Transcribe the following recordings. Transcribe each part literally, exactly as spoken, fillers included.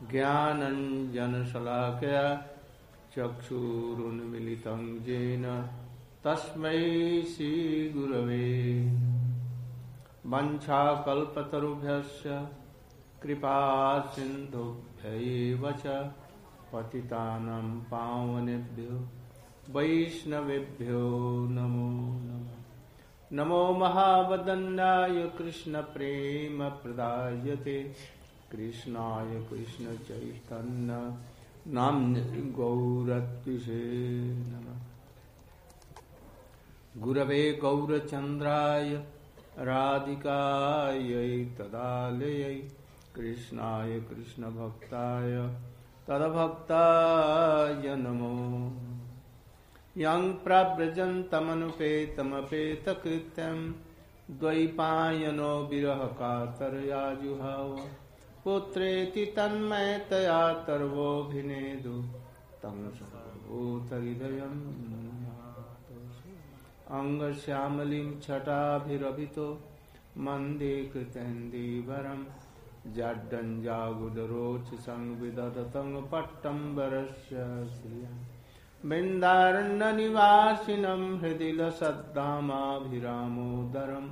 ज्ञानञ्जनशलाकया चक्षुरुन्मिलितं येन तस्मै श्रीगुरवे वञ्चाकल्पतरुभ्यश्च कृपासिन्धुभ्यैव च पतितानां पावनेभ्यो वैष्णवेभ्यो नमो नमः। नमो महावदन्याय कृष्णप्रेमप्रदायते कृष्णाय कृष्णचैतन्य नाम्ने गौरत्विषे नमः। गुरवे गौरचन्द्राय राधिकायै तदालयै कृष्णाय कृष्णभक्ताय तद्भक्ताय नमो। यं प्रव्रजन्तमनुपेतमपेतकृत्यं द्वैपायनो विरहकातरया जुहाव पुत्रेति तन्मयतया तर्वोऽभिनेदु तं सर्वभूतहृदयं अंगश्यामलिं छटाभिरभितो मन्दे कृतेन्दीवरं जाड्डञ्जागुदरोचसंविदधतं पट्टम्बरस्य श्रियं बिन्दारण्यनिवासिनं हृदि लसद्धामाभिरामोदरं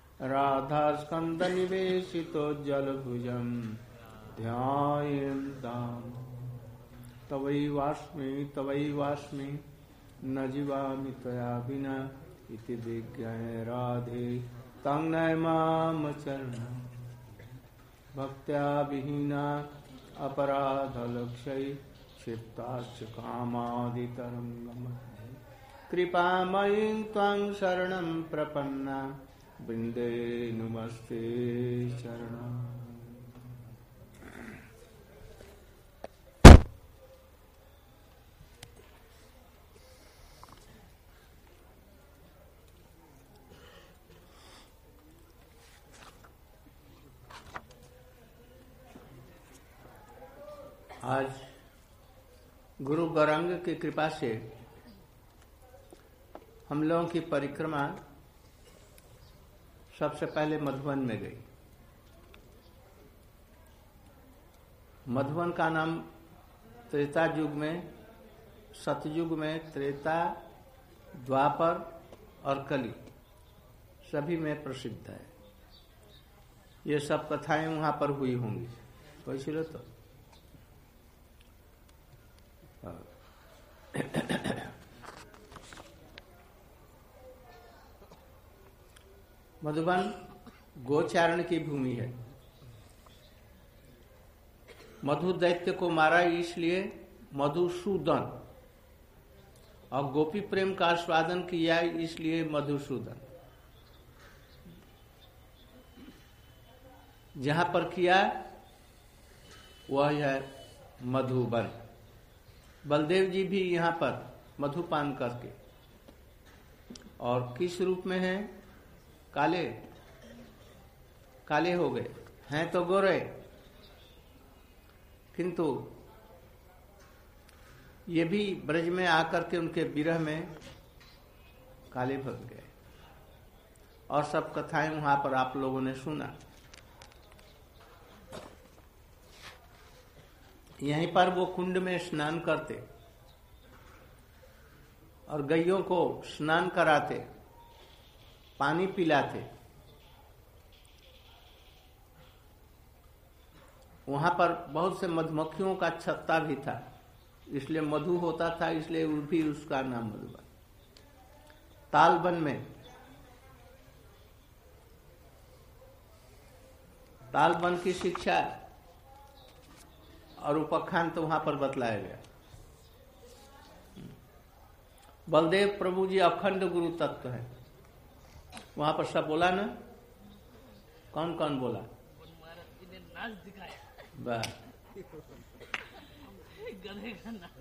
राधास्कन्दनिवेशितोज्जलभुजं ध्यायेन्ताम्। तवैवास्मि तवैवास्मि न जीवामि त्वया विना इति विज्ञाय राधे तं नयमामचरणं भक्त्या विहीना अपराधलक्ष्यै क्षिप्ताश्च कामादितरङ्गमध्ये कृपामयीं त्वां शरणं प्रपन्ना वृन्दे नमस्ते चरणम्। आज गुरु गौरांग की कृपा से हम लोगों की परिक्रमा सबसे पहले मधुबन में गई। मधुबन का नाम त्रेता युग में, सतयुग में, त्रेता, द्वापर और कली सभी में प्रसिद्ध है। ये सब कथाएं वहां पर हुई होंगी, तो इसलिए तो मधुबन गोचारण की भूमि है। मधु दैत्य को मारा इसलिए मधुसूदन, और गोपी प्रेम का आस्वादन किया इसलिए मधुसूदन। जहां पर किया वह है मधुबन। बलदेव जी भी यहाँ पर मधुपान करके, और किस रूप में हैं? काले काले हो गए हैं तो गोरे, किंतु ये भी ब्रज में आकर के उनके विरह में काले भग गए। और सब कथाएं वहां पर आप लोगों ने सुना। यहीं पर वो कुंड में स्नान करते और गैयों को स्नान कराते, पानी पिलाते। वहां पर बहुत से मधुमक्खियों का छत्ता भी था, इसलिए मधु होता था, इसलिए भी उसका नाम मधुबन। तालबन में, तालबन की शिक्षा और उपाख्यान तो वहां पर बतलाया गया। बलदेव प्रभु जी अखंड गुरु तत्व है। वहां पर सब बोला ना? कौन कौन बोला? नाच दिखाया। वाह। गधे का नाच।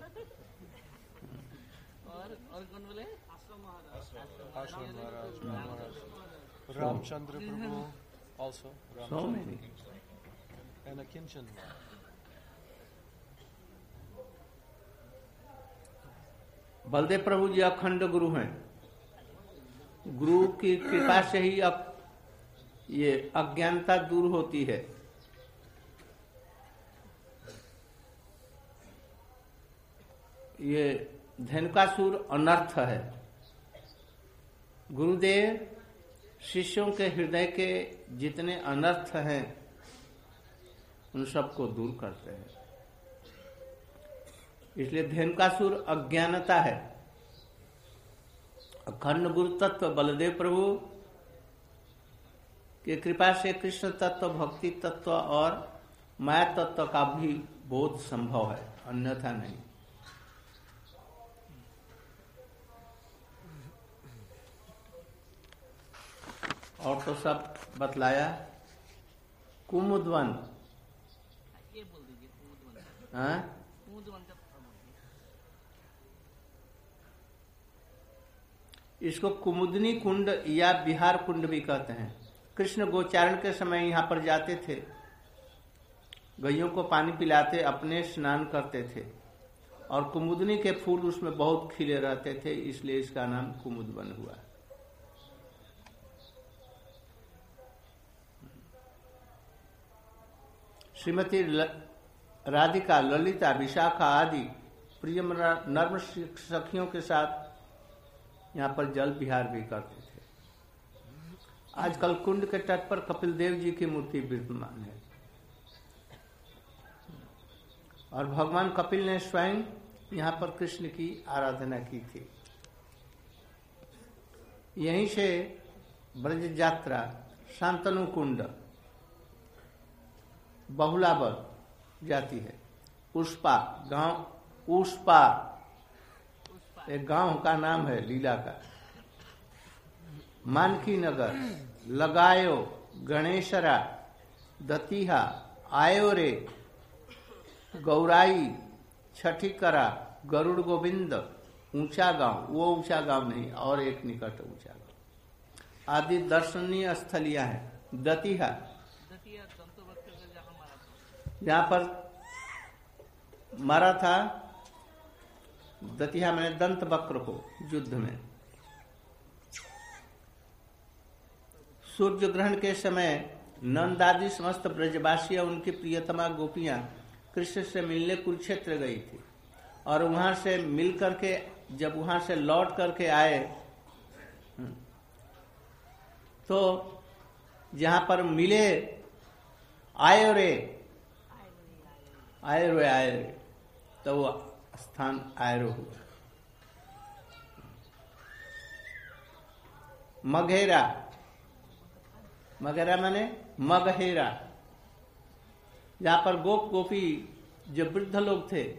और और कौन बोले? आश्रम महाराज। आश्रम महाराज। रामचंद्र प्रभु also. So many. And a Kinchan. Baldev प्रभु जी अखंड गुरु हैं। गुरु की कृपा से ही अब ये अज्ञानता दूर होती है। ये धेनुकासुर अनर्थ है। गुरुदेव शिष्यों के हृदय के जितने अनर्थ हैं उन सबको दूर करते हैं। इसलिए धेनुकासुर अज्ञानता है। अखंड गुरु तत्व बलदेव प्रभु की कृपा से कृष्ण तत्व, भक्ति तत्व और माया तत्व का भी बोध संभव है, अन्यथा नहीं। और तो सब बतलाया। कुमुदवन, ये बोल दीजिए कुमुदवन। हाँ, कुमुदवन का इसको कुमुदनी कुंड या बिहार कुंड भी कहते हैं। कृष्ण गोचारण के समय यहाँ पर जाते थे, गैयों को पानी पिलाते, अपने स्नान करते थे और कुमुदनी के फूल उसमें बहुत खिले रहते थे, इसलिए इसका नाम कुमुदवन हुआ। श्रीमती राधिका, ललिता, विशाखा आदि प्रिय नर्म सखियों के साथ यहाँ पर जल विहार भी करते थे। आजकल कुंड के तट पर कपिल देव जी की मूर्ति विद्यमान है और भगवान कपिल ने स्वयं यहाँ पर कृष्ण की आराधना की थी। यहीं से ब्रज यात्रा शांतनु कुंड बहुलावर जाती है। उष्पा गांव, उष्पा एक गांव का नाम है लीला का। मानकी नगर, लगायो, गणेशरा, दतिहा, आयोरे, गौराई, छठीकरा, गरुड़ गोविंद, ऊंचा गांव, वो ऊंचा गांव नहीं और एक निकट ऊंचा गांव आदि दर्शनीय स्थलियां हैं। दतिहा जहां पर मारा था, दतिहा मैंने दंत वक्र को युद्ध में। सूर्य ग्रहण के समय नंदादि समस्त ब्रजवासी और उनकी प्रियतमा गोपियां कृष्ण से मिलने कुरुक्षेत्र गई थी और वहां से मिल करके जब वहां से लौट करके आए तो जहां पर मिले, आयो रे आयो रे आयो रे, तो वो स्थान आयरो हुआ। मघेरा, मघेरा माने मगहेरा, जहां पर गोप गोपी जो वृद्ध लोग थे,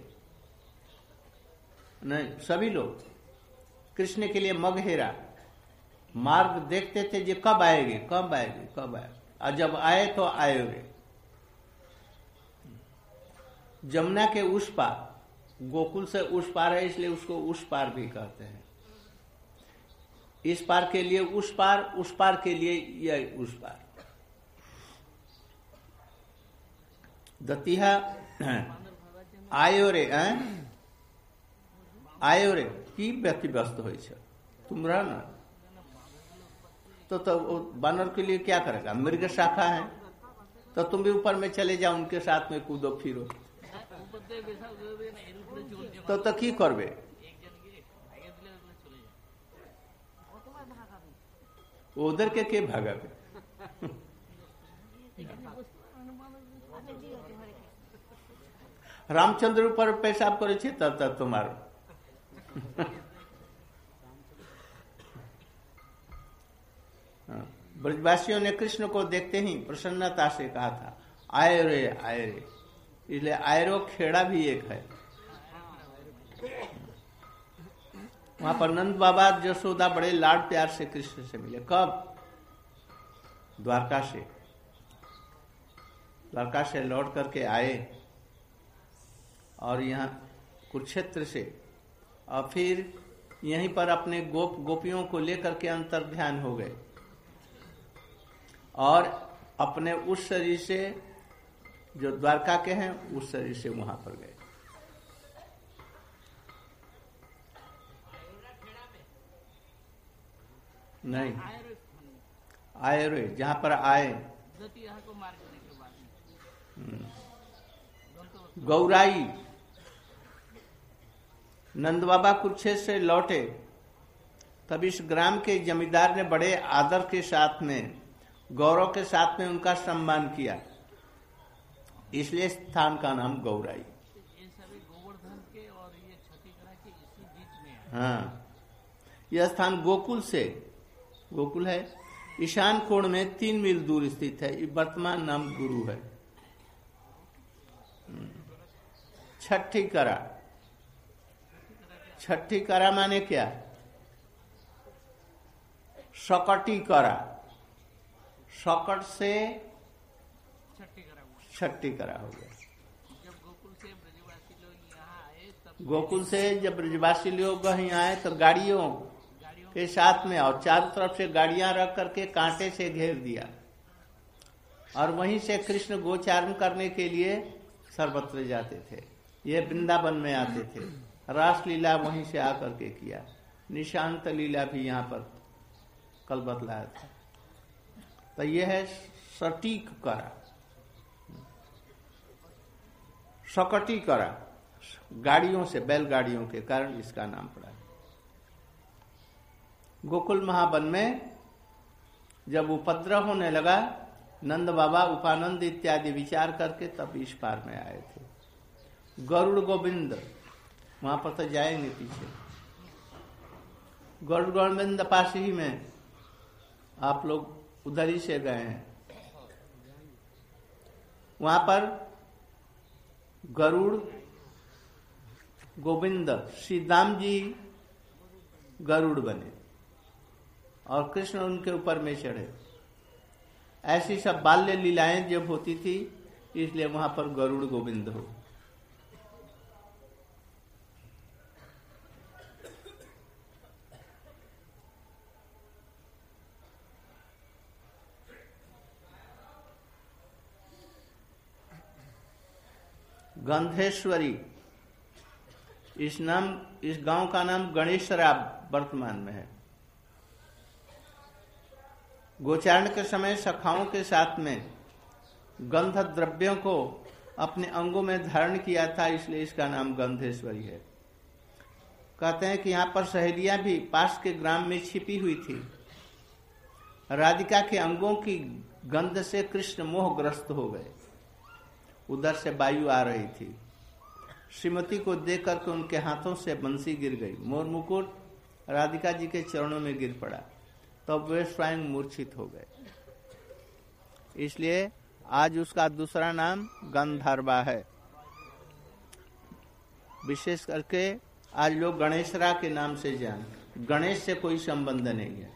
नहीं सभी लोग कृष्ण के लिए मगहेरा मार्ग देखते थे जो कब आएंगे कब आएंगे कब आएंगे, और जब आए तो आयोगे। जमुना के उस पार, गोकुल से उस पार है इसलिए उसको उस पार भी कहते हैं। इस पार के लिए उस पार, उस पार के लिए यह उस पार। दतिहा आयो रे, आयो रे की व्यतिव्यस्त हो, तुम रह ना तो तो बानर के लिए क्या करेगा? मृग शाखा है तो तुम भी ऊपर में चले जाओ, उनके साथ में कूदो फिरो तो तो की करबे? उधर के के भागाबे? रामचंद्र ऊपर पेशाब करे छे तब तक तुम्हारो ब्रजवासियों ने कृष्ण को देखते ही प्रसन्नता से कहा था, आए रे आए रे। इसलिए आयरो खेड़ा भी एक है। वहां पर नंद बाबा यशोदा बड़े लाड प्यार से कृष्ण से मिले। कब? द्वारका से। द्वारका से लौट करके आए और यहाँ कुरुक्षेत्र से, और फिर यहीं पर अपने गोप गोपियों को लेकर के अंतर ध्यान हो गए और अपने उस शरीर से जो द्वारका के हैं उस शरीर से वहां पर गए। नहीं, आए रे जहां पर आए। गौराई, नंद बाबा कुरुक्षेत्र से लौटे तब इस ग्राम के जमींदार ने बड़े आदर के साथ में, गौरव के साथ में उनका सम्मान किया, इसलिए स्थान का नाम गौराई। ये सभी गोवर्धन के और ये छठीकरा के इसी बीच में है। हाँ, यह स्थान गोकुल से, गोकुल है, ईशान कोण में तीन मील दूर स्थित है। वर्तमान नाम गुरु है। छठी करा, छठी करा माने क्या? सकटी करा, सकट से छठीकरा हुआ। छठी करा हो गया। जब गोकुल से ब्रजवासी लोग यहाँ आए तब गोकुल से जब ब्रजवासी लोग यहाँ आए तो गाड़ियों गाड़ियों के साथ में और चारों तरफ से गाड़ियां रख करके कांटे से घेर दिया, और वहीं से कृष्ण गोचारण करने के लिए सर्वत्र जाते थे। ये वृंदावन में आते थे, रास लीला वहीं से आकर के किया, निशांत लीला भी यहाँ पर कल बतलाया था। तो यह है सटीक करा, सकटी करा, गाड़ियों से, बैलगाड़ियों के कारण इसका नाम पड़ा। गोकुल महावन में जब उपद्रव होने लगा, नंद बाबा उपानंद इत्यादि विचार करके तब इस पार में आए थे। गरुड़ गोविंद, वहां पर तो जाएंगे पीछे। गरुड़ गोविंद पास ही में, आप लोग उधर ही से गए हैं। वहां पर गरुड़ गोविंद श्री दाम जी गरुड़ बने और कृष्ण उनके ऊपर में चढ़े। ऐसी सब बाल्य लीलाएं जब होती थी, इसलिए वहां पर गरुड़ गोविंद हो। गंधेश्वरी, इस नाम, इस गांव का नाम गणेशराब वर्तमान में है। गोचारण के समय सखाओं के साथ में गंध द्रव्यों को अपने अंगों में धारण किया था, इसलिए इसका नाम गंधेश्वरी है। कहते हैं कि यहाँ पर सहेलियां भी पास के ग्राम में छिपी हुई थी। राधिका के अंगों की गंध से कृष्ण मोहग्रस्त हो गए। उधर से वायु आ रही थी, श्रीमती को देख करके उनके हाथों से बंसी गिर गई, मोर मुकुट राधिका जी के चरणों में गिर पड़ा, तब तो वे स्वयं मूर्छित हो गए। इसलिए आज उसका दूसरा नाम गंधर्वा है। विशेष करके आज लोग गणेशरा के नाम से जान, गणेश से कोई संबंध नहीं है।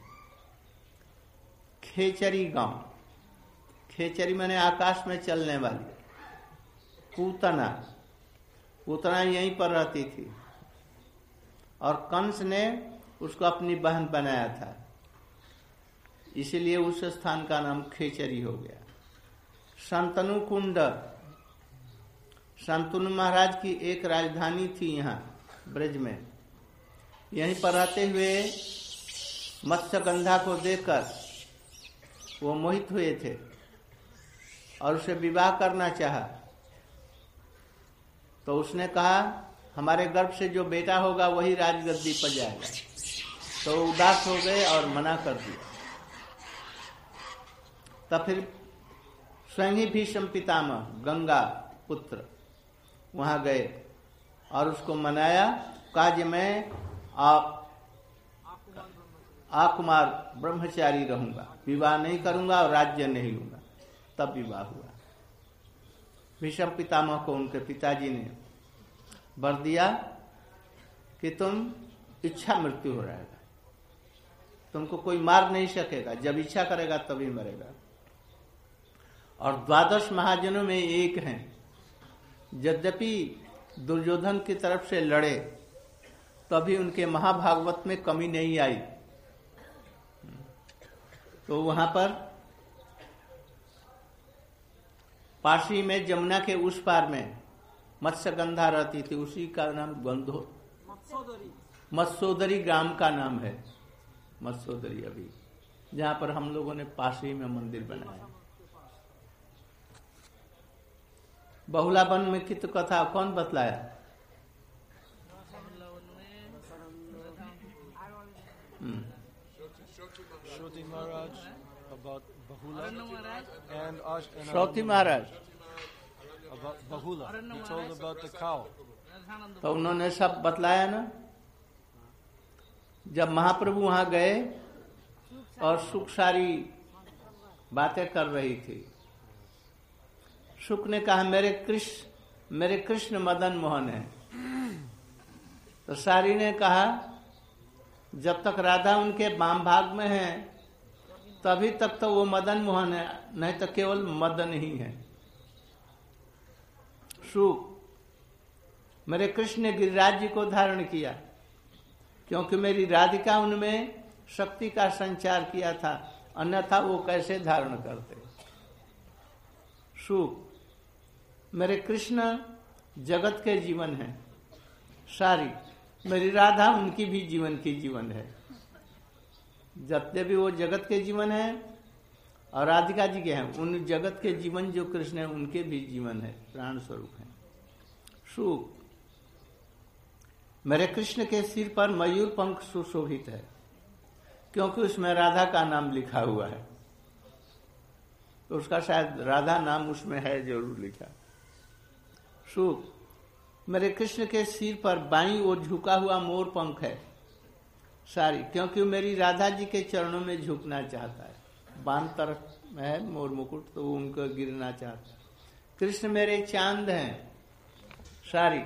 खेचरी गांव, खेचरी माने आकाश में चलने वाली। पूतना, पूतना यहीं पर रहती थी और कंस ने उसको अपनी बहन बनाया था, इसीलिए उस स्थान का नाम खेचरी हो गया। शांतनु कुंड, शांतनु महाराज की एक राजधानी थी यहाँ ब्रज में। यहीं पर रहते हुए मत्स्यगंधा को देखकर वो मोहित हुए थे और उसे विवाह करना चाहा। तो उसने कहा हमारे गर्भ से जो बेटा होगा वही राजगद्दी पर जाएगा। तो उदास हो गए और मना कर दिया। तब फिर स्वयं ही भीष्म पितामह गंगा पुत्र वहां गए और उसको मनाया। काज मैं आप आकुमार ब्रह्मचारी रहूंगा, विवाह नहीं करूंगा और राज्य नहीं लूंगा। तब विवाह हुआ। भीष्म पितामह को उनके पिताजी ने वर दिया कि तुम इच्छा मृत्यु हो रहेगा, तुमको कोई मार नहीं सकेगा, जब इच्छा करेगा तभी मरेगा। और द्वादश महाजनों में एक हैं, यद्यपि दुर्योधन की तरफ से लड़े तभी उनके महाभागवत में कमी नहीं आई। तो वहां पर पाशी में जमुना के उस पार में मत्स्यगंधा रहती थी, उसी का नाम गंधो मत्स्योदरी ग्राम का नाम है। मत्स्योदरी अभी जहां पर हम लोगों ने पाशी में मंदिर बनाया। बहुलावन में कित कथा कौन बतलाया? Shruti Maharaj about Bahula and Ash and श्रोति Maharaj about Bahula. He told about the cow. तो उन्होंने सब बतलाया ना। जब महाप्रभु वहां गए और सुख सारी बातें कर रही थी, सुख ने कहा मेरे कृष्ण मेरे कृष्ण मदन मोहन है। तो सारी ने कहा जब तक राधा उनके वाम भाग में है तभी तक तो वो मदन मोहन है, नहीं तो केवल मदन ही है। सुख मेरे कृष्ण ने गिरिराज जी को धारण किया क्योंकि मेरी राधिका उनमें शक्ति का संचार किया था, अन्यथा वो कैसे धारण करते। सुख मेरे कृष्ण जगत के जीवन है, सारी मेरी राधा उनकी भी जीवन की जीवन है। जितने भी वो जगत के जीवन है और राधिका जी के हैं, उन जगत के जीवन जो कृष्ण है उनके भी जीवन है, प्राण स्वरूप है। सुख मेरे कृष्ण के सिर पर मयूर पंख सुशोभित है क्योंकि उसमें राधा का नाम लिखा हुआ है, तो उसका शायद राधा नाम उसमें है जरूर लिखा। सुख मेरे कृष्ण के सिर पर बाईं ओर झुका हुआ मोर पंख है, सारी क्योंकि मेरी राधा जी के चरणों में झुकना चाहता है। बाम तरफ में है मोर मुकुट, तो वो उनको गिरना चाहता है। कृष्ण मेरे चांद हैं, सारी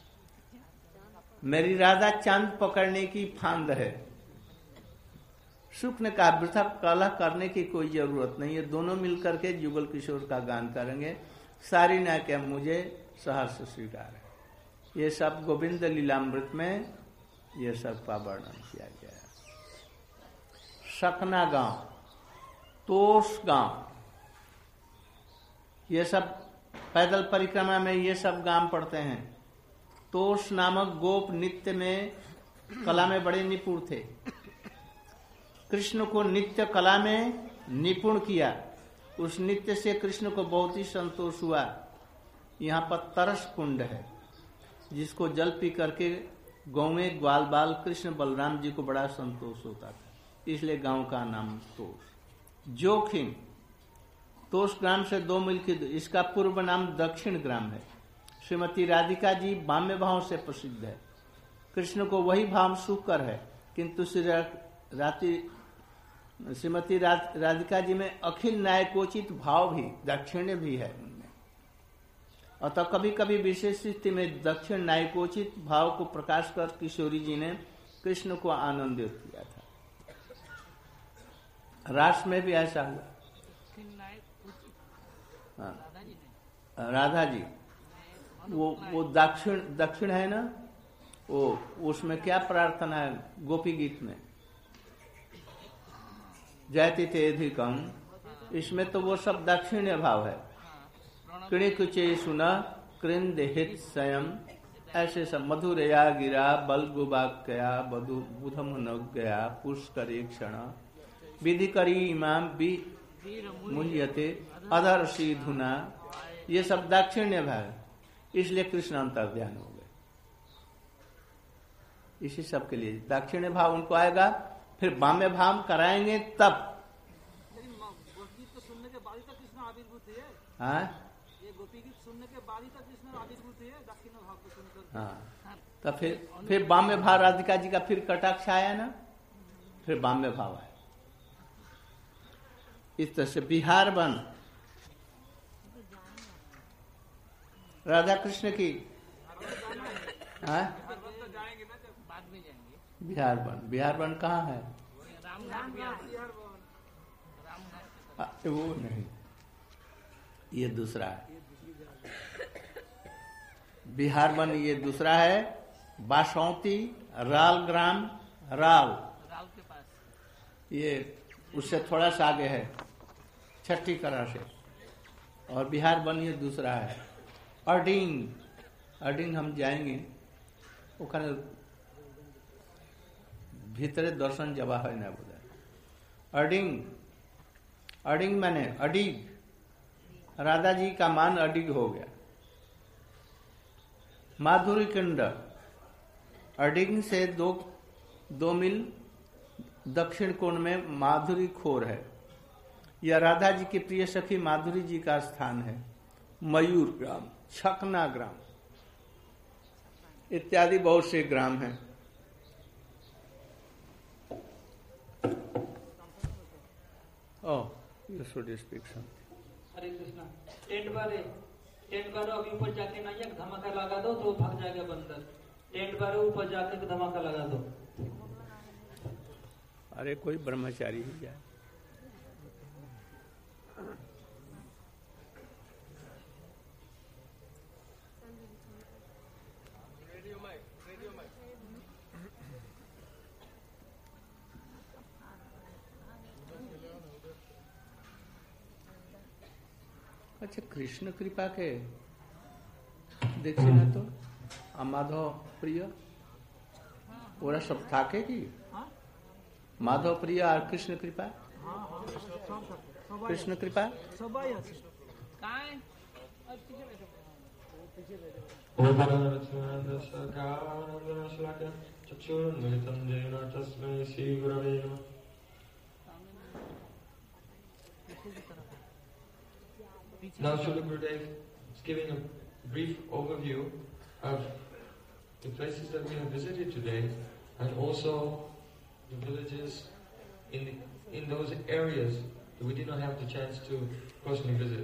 मेरी राधा चांद पकड़ने की फांद है। सुख ने कहा वृथा कलह करने की कोई जरूरत नहीं है, दोनों मिलकर के जुगल किशोर का गान करेंगे। सारी ने क्या मुझे सहर्ष स्वीकार है। ये सब गोविंद लीलामृत में ये सब का वर्णन किया गया है। सकना गांव, तोष गांव, ये सब पैदल परिक्रमा में ये सब गांव पड़ते हैं। तोष नामक गोप नित्य में कला में बड़े निपुण थे। कृष्ण को नित्य कला में निपुण किया, उस नित्य से कृष्ण को बहुत ही संतोष हुआ। यहाँ पर तरस कुंड है जिसको जल पी करके गाँव में ग्वाल बाल कृष्ण बलराम जी को बड़ा संतोष होता था, इसलिए गांव का नाम तोष। जोखिम तोष ग्राम से दो मील की, इसका पूर्व नाम दक्षिण ग्राम है। श्रीमती राधिका जी बाम्य भाव से प्रसिद्ध है। कृष्ण को वही भाव सुकर है, किंतु श्री श्रीमती राधिका जी में अखिल न्यायकोचित भाव भी दक्षिण भी है उनमें। अतः कभी कभी विशेष स्थिति में दक्षिण न्यायकोचित भाव को प्रकाश कर किशोरी जी ने कृष्ण को आनंदित किया था। रास में भी ऐसा हुआ। हाँ, राधा जी वो वो दक्षिण दक्षिण है ना, वो उसमें क्या प्रार्थना है गोपी गीत में, जयति तेधिकम, इसमें तो वो सब दक्षिण भाव है। कृणिकुचे सुना कृंद हित स्वयं, ऐसे सब मधुरया गिरा बल गुबाक्या बधु बुधम न गया पुष्करे क्षण विधि करी इमाम भी मुल्यते अधर सी धुना, ये सब दक्षिण भाव, इसलिए कृष्ण अंतर्ध्यान हो गए। इसी सब के लिए दक्षिण भाव उनको आएगा, फिर बाम्य भाव कराएंगे तब। सुनने के बाद ही तक कृष्ण आविर्भूत है। हाँ, ये गोपी गीत सुनने के बाद ही तक कृष्ण आविर्भूत है, दक्षिण भाव को सुनकर। हाँ, तब फिर फिर बाम्य भाव राधिका जी का फिर कटाक्ष आया ना, फिर बाम्य भाव आया। इस तरह से बिहार वन राधा कृष्ण की, हाँ बिहार वन, बिहार वन कहाँ है? आ, वो नहीं, ये दूसरा है। बिहार वन ये दूसरा है। बासौती राल ग्राम, राल राल के पास, ये उससे थोड़ा सा आगे है छठी करा से, और बिहार वन ये दूसरा है। अर्डिंग, अर्डिंग हम जाएंगे, ओखाने भीतरे दर्शन जबा है ना बोला। अर्डिंग, अर्डिंग मैंने अडिग, राधा जी का मान अडिग हो गया। माधुरी कुंड, अर्डिंग से दो दो मील दक्षिण कोण में माधुरी खोर है। यह राधा जी की प्रिय सखी माधुरी जी का स्थान है। मयूर ग्राम, छकना ग्राम इत्यादि बहुत से ग्राम हैं। Oh, you should speak something. Hare Krishna. Tent बारे टेंट बारे अभी ऊपर जाके ना एक धमाका लगा दो तो भाग जाएगा बंदर। टेंट बारे ऊपर जाके धमाका लगा दो। अरे कोई ब्रह्मचारी ही जाए। अच्छा, कृष्ण कृपा के देखिए ना तो माधव प्रिय ওরা सब থাকে কি? माधव प्रिय और कृष्ण कृपा, कृष्ण कृपा सबाई আছে काय Now Srila Gurudev is giving a brief overview of the places that we have visited today and also the villages in the, in those areas that we did not have the chance to personally visit.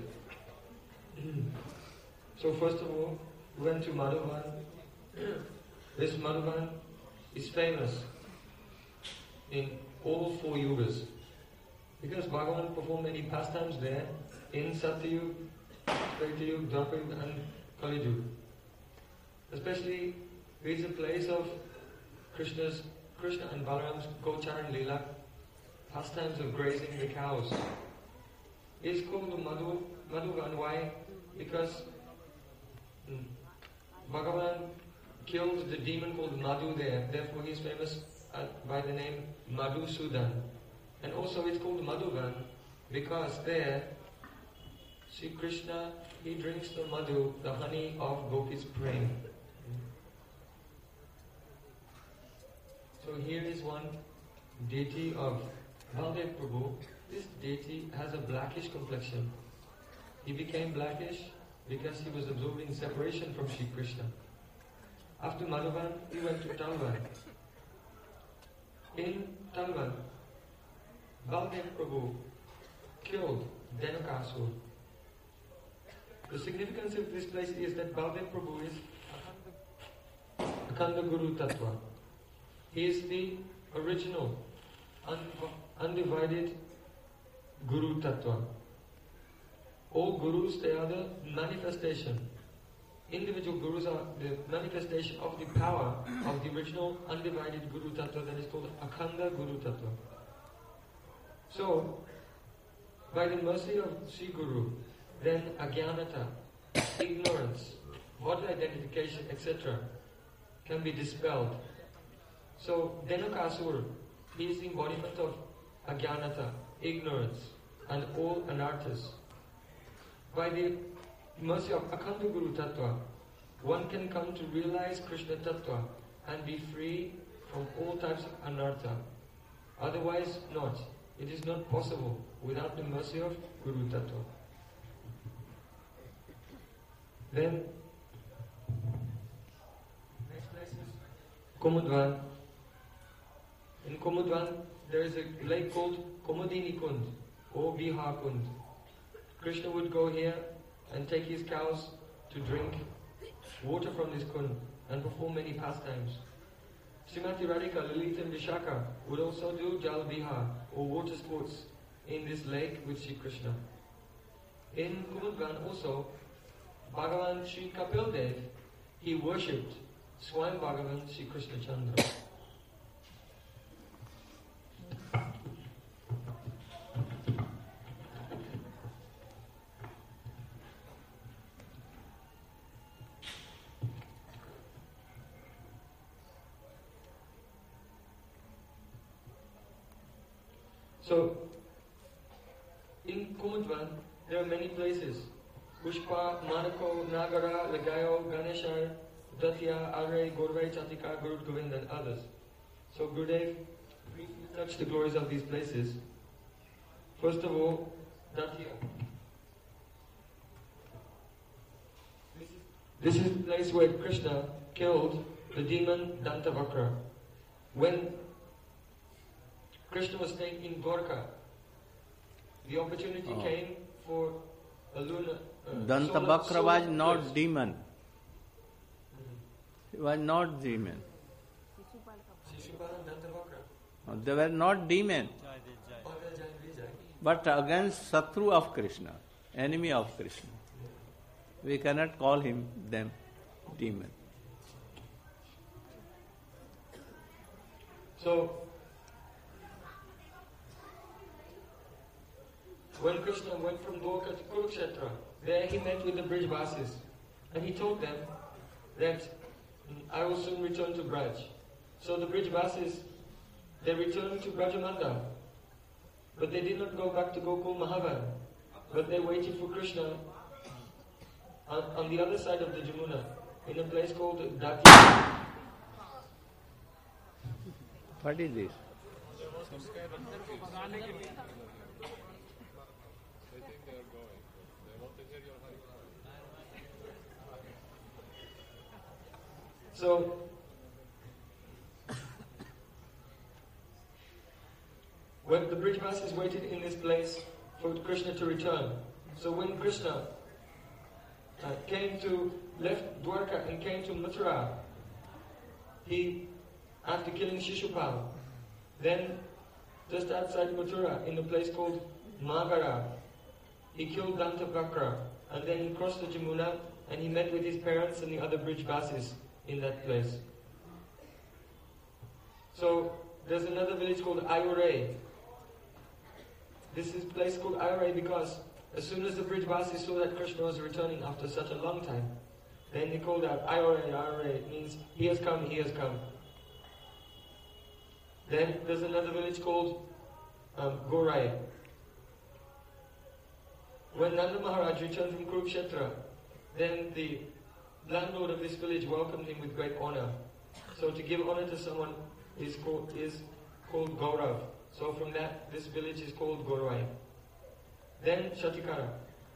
So first of all, we went to Madhuban. This Madhuban is famous in all four yugas because Bhagavan performed many pastimes there in Satyayug, Tretayug, Dwapar and Kali Yuga. Especially, it is a place of Krishna's, Krishna and Balaram's Gocharan Leela, pastimes of grazing the cows. It is called the Madhu, Madhuvan. Why? Because hmm, Bhagavan killed the demon called Madhu there, therefore he is famous uh, by the name Madhusudan. And also it's called Madhuvan because there Sri Krishna, he drinks the madhu, the honey of Gopi's praying. So here is one deity of Baldev Prabhu. This deity has a blackish complexion. He became blackish because he was absorbing separation from Sri Krishna. After Madhuvan, he went to Talvan. In Talvan, Baldev Prabhu killed Dhenukasur. The significance of this place is that Baldev Prabhu is Akhanda Guru Tattva. He is the original, un- undivided Guru Tattva. All Gurus, they are the manifestation. Individual Gurus are the manifestation of the power of the original undivided Guru Tattva that is called Akhanda Guru Tattva. So, by the mercy of Sri Guru, then Agyanata, ignorance, body identification, et cetera can be dispelled. So, Dhenukasur, he is the embodiment of Agyanata, ignorance, and all anarthas. By the mercy of Akhanda Guru Tattva, one can come to realize Krishna Tattva and be free from all types of anartha. Otherwise, not. It is not possible without the mercy of Guru Tattva. Then, next place is Kumudvan. In Kumudvan, there is a lake called Kumudini Kund, or Bihar Kund. Krishna would go here and take his cows to drink water from this kund and perform many pastimes. Srimati Radhika, Lalita and Vishaka would also do Jal Bihar, or water sports, in this lake with Sri Krishna. In Kumudvan also, Bhagavan Sri Kapil Dev, he worshipped Swayam Bhagavan Sri Krishna Chandra. So, in Kumudvan, there are many places. Pushpa, Manako, Nagara, Lagayo, Ganeshar, Datya, Array, Gorvai, Chatika, Gurud Govind and others. So Gurudev briefly touch the glories of these places. First of all, Datia. This is, this is the place where Krishna killed the demon Dantavakra. When Krishna was staying in Dwarka, the opportunity oh. came for a lunar. Uh, Dantavakra was not place. demon. He was not demon. No, they were not demon. But against Satru of Krishna, enemy of Krishna. We cannot call him them demon. So, when Krishna went from Dwarka to Kurukshetra, there he met with the Brijvasis, and he told them that I will soon return to Braj. So the Brijvasis, they returned to Brajamanda, but they did not go back to Gokul Mahavan, but they waited for Krishna on, on the other side of the Jamuna, in a place called Dati. What is this? So, when the Brijvasis waited in this place for Krishna to return, so when Krishna uh, came to, left Dwarka and came to Mathura, he, after killing Shishupal, then just outside Mathura, in a place called Magara, he killed Dantavakra, and then he crossed the Jamuna and he met with his parents and the other Brijvasis in that place. So there's another village called Ayure. This is a place called Ayure because as soon as the Brijvasis saw that Krishna was returning after such a long time, then they called out Ayure, Ayure. It means he has come, he has come. Then there's another village called um, Gorai. When Nanda Maharaj returned from Kurukshetra, then the landlord of this village welcomed him with great honor. So to give honor to someone is called, is called Gaurav. So from that, this village is called Gorai. Then Shatikara.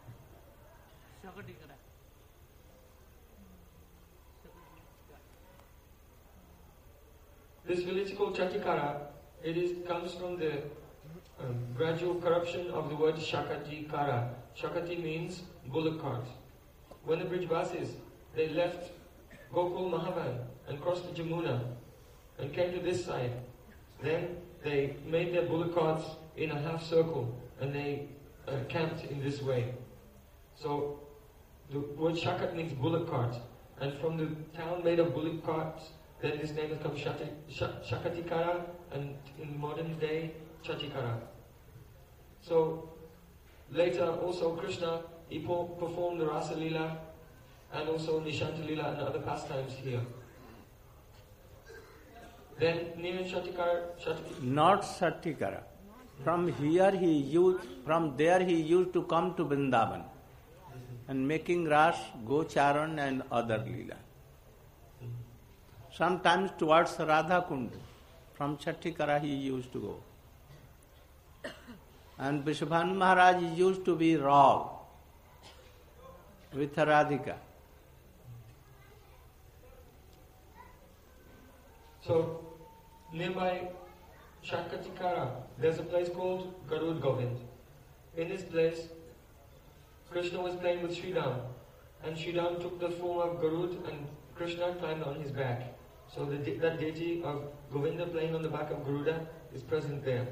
This village called Chatikara, it is comes from the um, gradual corruption of the word Shakatikara. Shakati means bullock cart. When the Brijvasis, they left Gokul Mahavan and crossed the Jamuna and came to this side, then they made their bullock carts in a half circle and they uh, camped in this way. So the word Shakat means bullock cart, and from the town made of bullock carts, then this name has come Shati, Sh- Shakatikara, and in modern day Chatikara. So later also Krishna, he performed the Rasa Leela and also Nishanta Leela and other pastimes here. Then near Shatikara, Shatikara. Not Shatikara. From here he used, from there he used to come to Vrindavan and making Ras, Gocharan and other Leela. Sometimes towards Radha Kund. From Chatikara he used to go. And Vishwabhan Maharaj used to be raw with Radhika. So, nearby Shakatikara, there's a place called Garud Govind. In this place, Krishna was playing with Sridham, and Sridham took the form of Garud and Krishna climbed on his back. So the, that deity of Govinda playing on the back of Garuda is present there.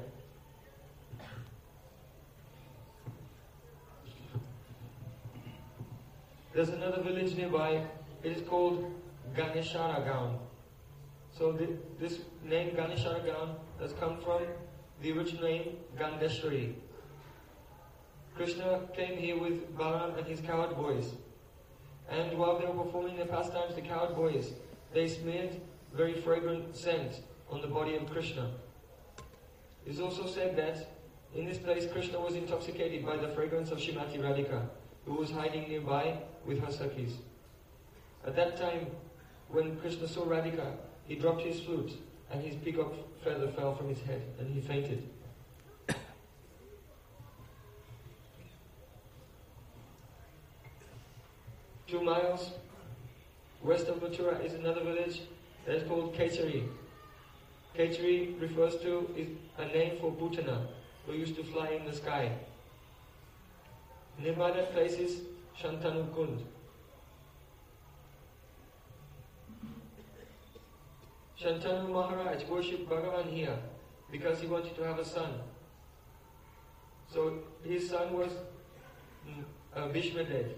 There's another village nearby, it is called Ganeshara Gaon. So the, this name Ganeshara Gaon has come from the original name Gandeshwari. Krishna came here with Balaram and his cowherd boys. And while they were performing their pastimes, the cowherd boys, they smeared very fragrant scent on the body of Krishna. It is also said that in this place Krishna was intoxicated by the fragrance of Shrimati Radhika, who was hiding nearby with her Sakhis. At that time, when Krishna saw Radhika, he dropped his flute and his peacock feather fell from his head, and he fainted. Two miles west of Mathura is another village that is called Kechari. Kechari refers to is a name for Bhutana, who used to fly in the sky. Nearby that place is Shantanu Kund. Shantanu Maharaj worshipped Bhagavan here because he wanted to have a son. So his son was uh, Bhishmadev.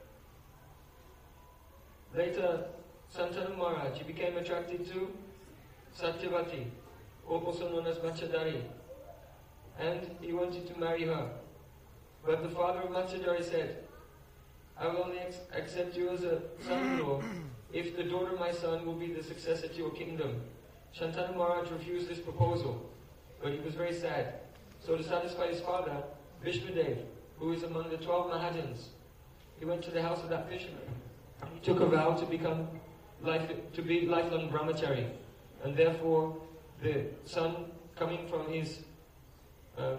Later, Shantanu Maharaj, he became attracted to Satyavati, also known as Matchadari, and he wanted to marry her. But the father of Matchadari said, I will only ex- accept you as a son-in-law if the daughter of my son will be the successor to your kingdom. Shantanu Maharaj refused this proposal, but he was very sad. So to satisfy his father, Bhishmadev, who is among the twelve Mahajans, he went to the house of that fisherman. He took a vow to become life, to be lifelong brahmachari, and therefore the son coming from his um,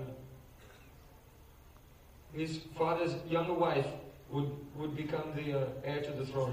his father's younger wife would would become the uh, heir to the throne.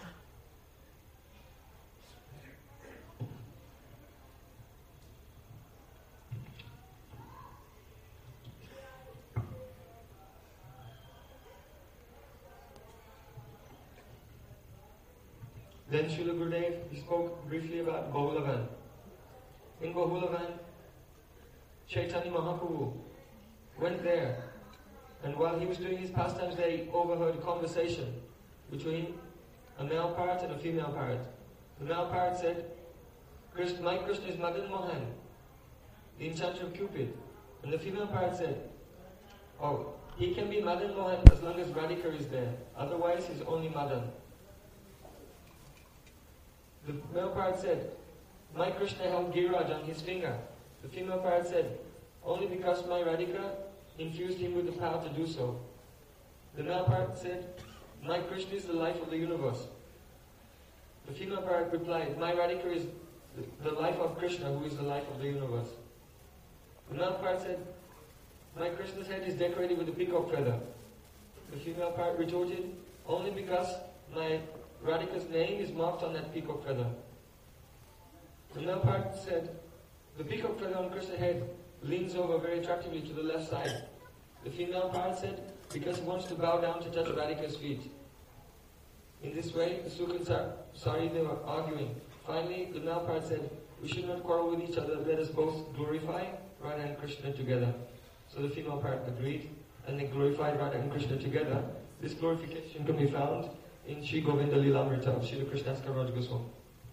Then Srila Gurudev, he spoke briefly about Bahulavan. In Bahulavan, Chaitanya Mahaprabhu went there, and while he was doing his pastimes there, he overheard a conversation between a male parrot and a female parrot. The male parrot said, Krishna, my Krishna is Madan Mohan, the enchanter of Cupid. And the female parrot said, oh, he can be Madan Mohan as long as Radhika is there, otherwise he's only Madan. The male parrot said, my Krishna held Giriraj on his finger. The female parrot said, only because my Radhika infused him with the power to do so. The male parrot said, my Krishna is the life of the universe. The female parrot replied, my Radhika is the, the life of Krishna, who is the life of the universe. The male parrot said, my Krishna's head is decorated with a peacock feather. The female parrot retorted, only because my Radhika's name is marked on that peacock feather. The male parrot said, the peacock feather on Krishna's head leans over very attractively to the left side. The female parrot said, because he wants to bow down to touch Radhika's feet. In this way, the Sukha and Sari, they were arguing. Finally, the male parrot said, we should not quarrel with each other, let us both glorify Radha and Krishna together. So the female parrot agreed, and they glorified Radha and Krishna together. This glorification can be found in Sri Govinda Lilamrita of Srila Krishnadas Kaviraj Goswami.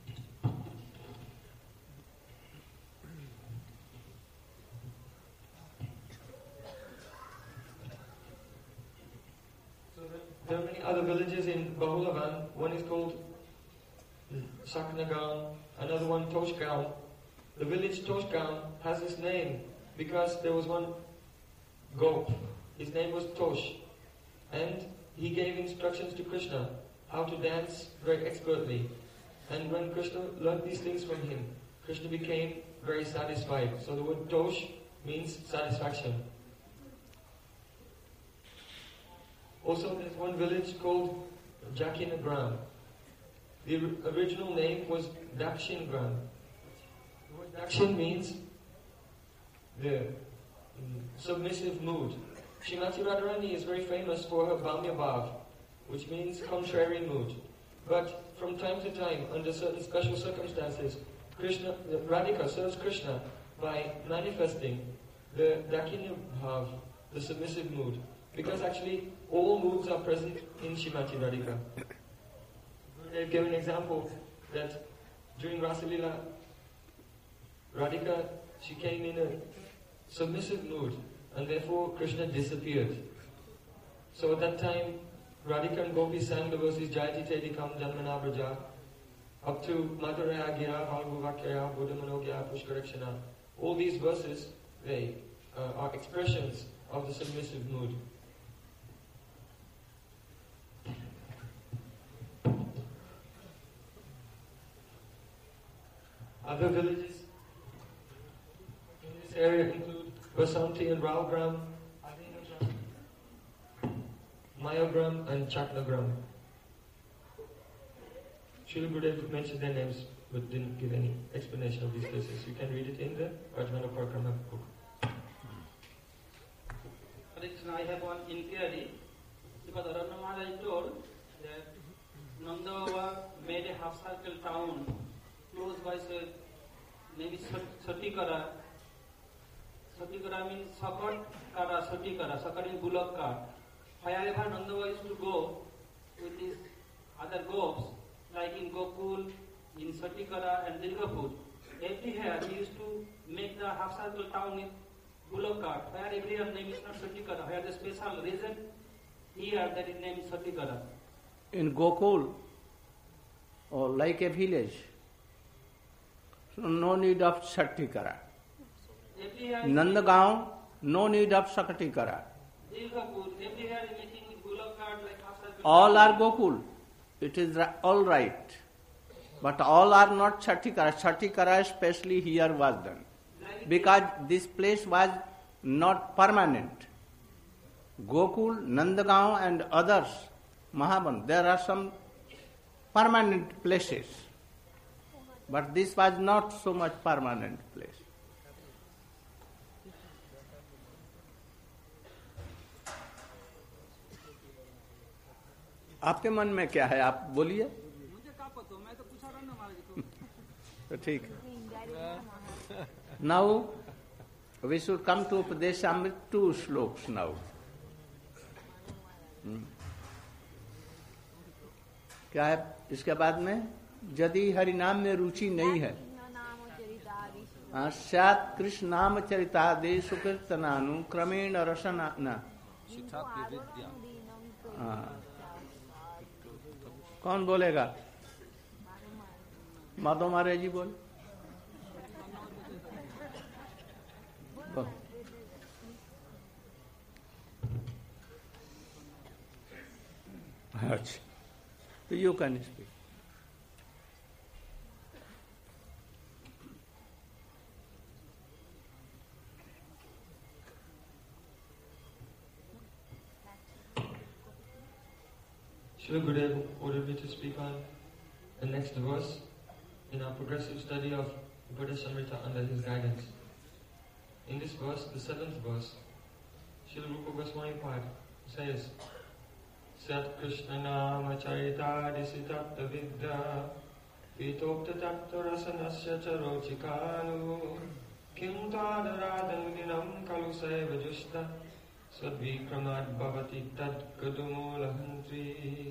So there are many other villages in Bahulavan. One is called Saknagaon, another one Toshgaon. The village Toshgaon has this name because there was one Gop. His name was Tosh, and he gave instructions to Krishna how to dance very expertly. And when Krishna learned these things from him, Krishna became very satisfied. So the word Tosh means satisfaction. Also, there's one village called Jakinagram. The original name was Dakshingram. The word Dakshin means the submissive mood. Srimati Radharani is very famous for her Bhamya Bhav, which means contrary mood. But from time to time, under certain special circumstances, Krishna, Radhika serves Krishna by manifesting the Dakina Bhav, the submissive mood. Because actually, all moods are present in Srimati Radhika. They give an example that during Rasalila, Radhika, she came in a submissive mood, and therefore Krishna disappeared. So at that time, Radhika and Gopi sang the verses Jayati Tedikam Janmana Braja up to Madhuraya Gira Valguvakya Buddhamanogya Pushkarakshana. All these verses, they uh, are expressions of the submissive mood. Other villages area include Vasanti and Ralgram, Mayagram and Chaknagram. Srila Gurudev mentioned their names but didn't give any explanation of these places. You can read it in the Rajmana Parikrama book. I have one inquiry because Arana Maharaj told that Nanda Baba made a half circle town close by say, maybe Satikara. Satikara means Sakat Kara, Satikara, Sakat is Bullock cart. Wherever Nanda Baba used to go with his other gops, like in Gokul, in Satikara and Dirgapur, everywhere he used to make the half circle town with Bullock cart, where everywhere name is not Satikara, where the special reason here that is named Satikara. In Gokul, or like a village, so no need of Satikara. Nandagaon, no need of Sakatikara. Dirgapur, everywhere is making with Bullock cart like half circle. All are Gokul. It is all right. But all are not Chatikara. Chatikara especially here was done. Because this place was not permanent. Gokul, Nandagaon and others, Mahaban, there are some permanent places. But this was not so much permanent place. आपके मन में क्या है, आप बोलिए. मुझे क्या पता, मैं तो पूछा रहा ना महाराज को. तो ठीक है. Now we should come to Upadeshamrit two sloks now. hmm. क्या है इसके बाद में? यदि हरि नाम में रुचि नहीं है, स्यात् कृष्ण नाम चरितादि सुकीर्तनानु क्रमेण रसना न. कौन बोलेगा? माधव महाराज जी बोल. अच्छा, तो you can speak. Srila Gurudev ordered me to speak on the next verse in our progressive study of Upadeshamrita under his guidance. In this verse, the seventh verse, Srila Rupa Goswami Pad says, Sat Krishna Nama Charita Disitatta Vidya Vitokta Tatta Rasanasya Charochikalu Kim Tadaradanudinam Kalu Seva Justa Sadvikramad Bhavati Tad Kadumulahantri.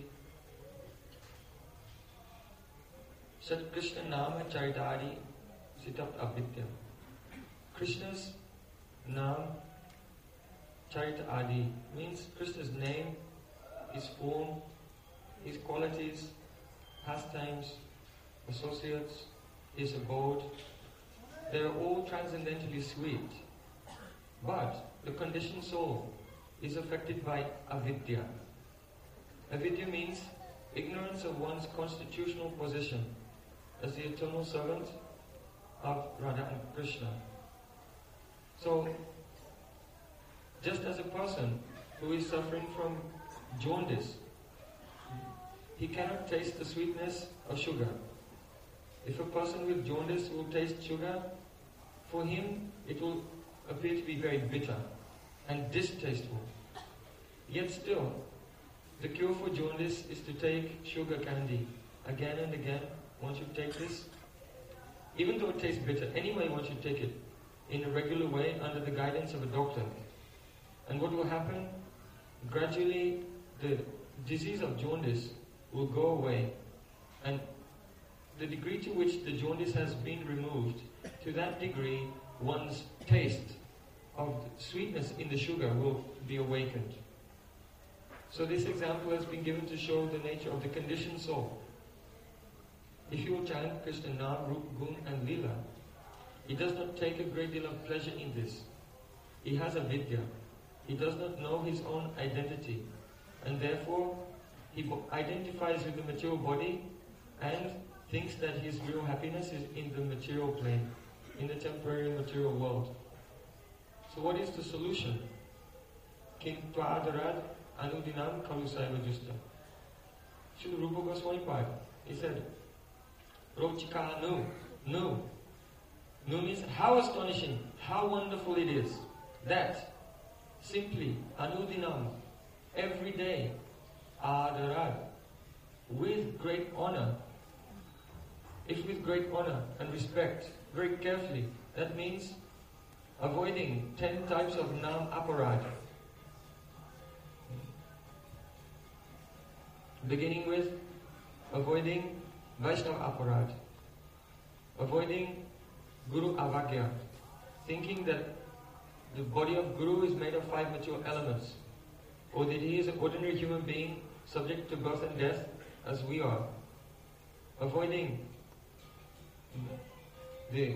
Sat Krishna Nama Charitadi Sitat Avidya. Krishna's Nam Charita Adi means Krishna's name, his form, his qualities, pastimes, associates, his abode. They are all transcendently sweet. But the conditioned soul is affected by avidya. Avidya means ignorance of one's constitutional position as the eternal servant of Radha and Krishna. So, just as a person who is suffering from jaundice, he cannot taste the sweetness of sugar. If a person with jaundice will taste sugar, for him it will appear to be very bitter and distasteful. Yet still, the cure for jaundice is to take sugar candy again and again. Once you take this, even though it tastes bitter, anyway once you take it in a regular way under the guidance of a doctor. And what will happen? Gradually the disease of jaundice will go away, and the degree to which the jaundice has been removed, to that degree one's taste of sweetness in the sugar will be awakened. So this example has been given to show the nature of the conditioned soul. If you will chant Krishna Nam, Rup, Gun and Lila, he does not take a great deal of pleasure in this. He has a vidya. He does not know his own identity, and therefore he identifies with the material body and thinks that his real happiness is in the material plane, in the temporary material world. So what is the solution? Kim Tvadarad Anudinam Kalusaiva Justa. Srila Rupa Goswami Pad, he said, Rochika Nu, Nu. Nu means how astonishing, how wonderful it is that simply Anudinam, every day, Adarad, with great honor. If with great honor and respect, very carefully, that means avoiding ten types of nam aparad. Beginning with avoiding Vaishnava aparad, avoiding Guru avagya, thinking that the body of Guru is made of five material elements, or that he is an ordinary human being subject to birth and death as we are. Avoiding the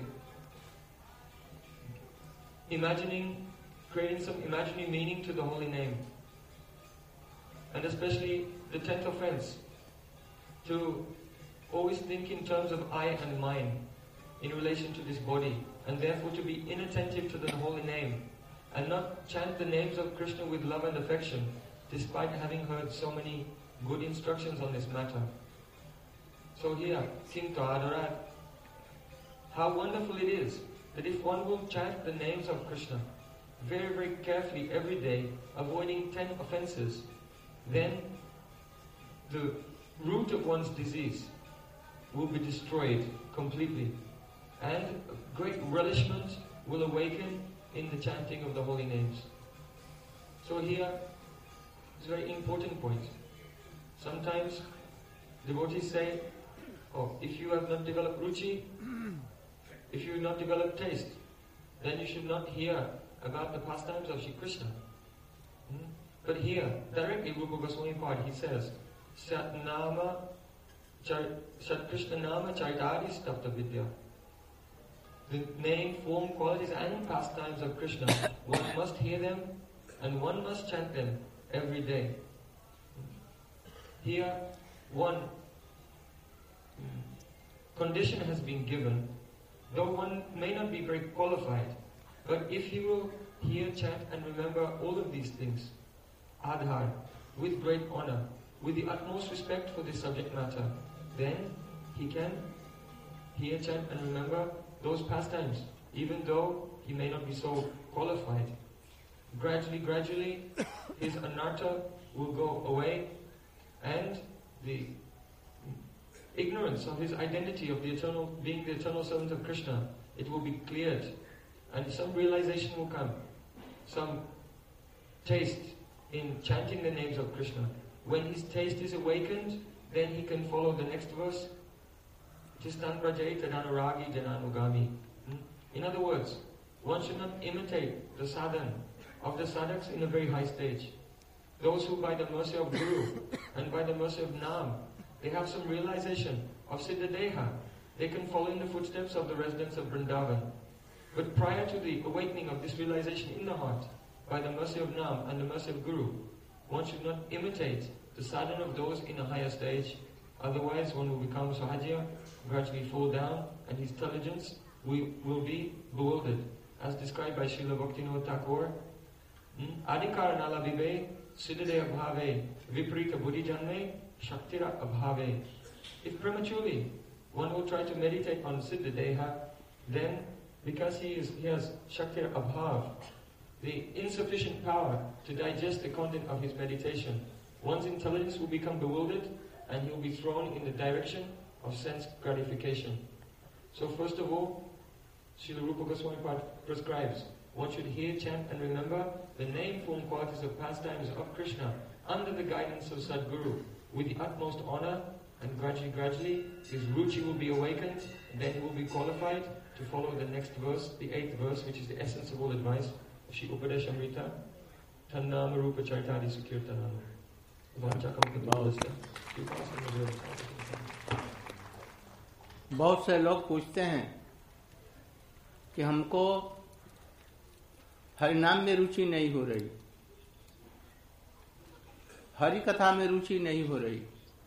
imagining, creating some imaginary meaning to the holy name. And especially the tenth offense, to always think in terms of I and mine in relation to this body, and therefore to be inattentive to the holy name, and not chant the names of Krishna with love and affection, despite having heard so many good instructions on this matter. So here, Kim Tvadarad, how wonderful it is that if one will chant the names of Krishna very, very carefully every day, avoiding ten offenses, then the root of one's disease will be destroyed completely, and great relishment will awaken in the chanting of the holy names. So here is a very important point. Sometimes devotees say, oh, if you have not developed ruchi, if you have not developed taste, then you should not hear about the pastimes of Shri Krishna. Hmm? But here, directly Rupa Goswami Pad, he says, Sat Nama, Sat Krishna Nama Chaitari Stapta Vidya. The name, form, qualities and pastimes of Krishna, one must hear them and one must chant them every day. Here, one condition has been given, though one may not be very qualified, but if he will hear, chant and remember all of these things, Adhar, with great honor, with the utmost respect for this subject matter, then he can hear, chant and remember those pastimes, even though he may not be so qualified. Gradually, gradually, his anartha will go away, and the ignorance of his identity of the eternal, being the eternal servant of Krishna, it will be cleared, and some realization will come, some taste in chanting the names of Krishna. When his taste is awakened, then he can follow the next verse. Chistan prajay tadanuragi jananugami. In other words, one should not imitate the sadhan of the sadhaks in a very high stage. Those who by the mercy of Guru and by the mercy of Nam, they have some realization of Siddhadeha. They can follow in the footsteps of the residents of Vrindavan. But prior to the awakening of this realization in the heart, by the mercy of Nam and the mercy of Guru, one should not imitate the sadhana of those in a higher stage. Otherwise one will become sahajya, gradually fall down, and his intelligence will, will be bewildered. As described by Srila Bhaktivinoda Thakur, Adhikar nala vive, siddhade abhave, viprita buddhi janme, shaktira abhave. If prematurely one will try to meditate on siddhadeha, then because he, is, he has shaktira abhav, the insufficient power to digest the content of his meditation, one's intelligence will become bewildered and he will be thrown in the direction of sense gratification. So first of all, Srila Rupa Goswami prescribes, one should hear, chant and remember the name, form, qualities of pastimes of Krishna under the guidance of Sadguru with the utmost honor, and gradually, gradually his ruchi will be awakened, and then he will be qualified to follow the next verse, the eighth verse, which is the essence of all advice, Shri Upadeshamrita, Tannama Rupa Chaitari Sukirtanam. बहुत से लोग पूछते हैं कि हमको हरिनाम में रुचि नहीं हो रही, हरि कथा में रुचि नहीं हो रही,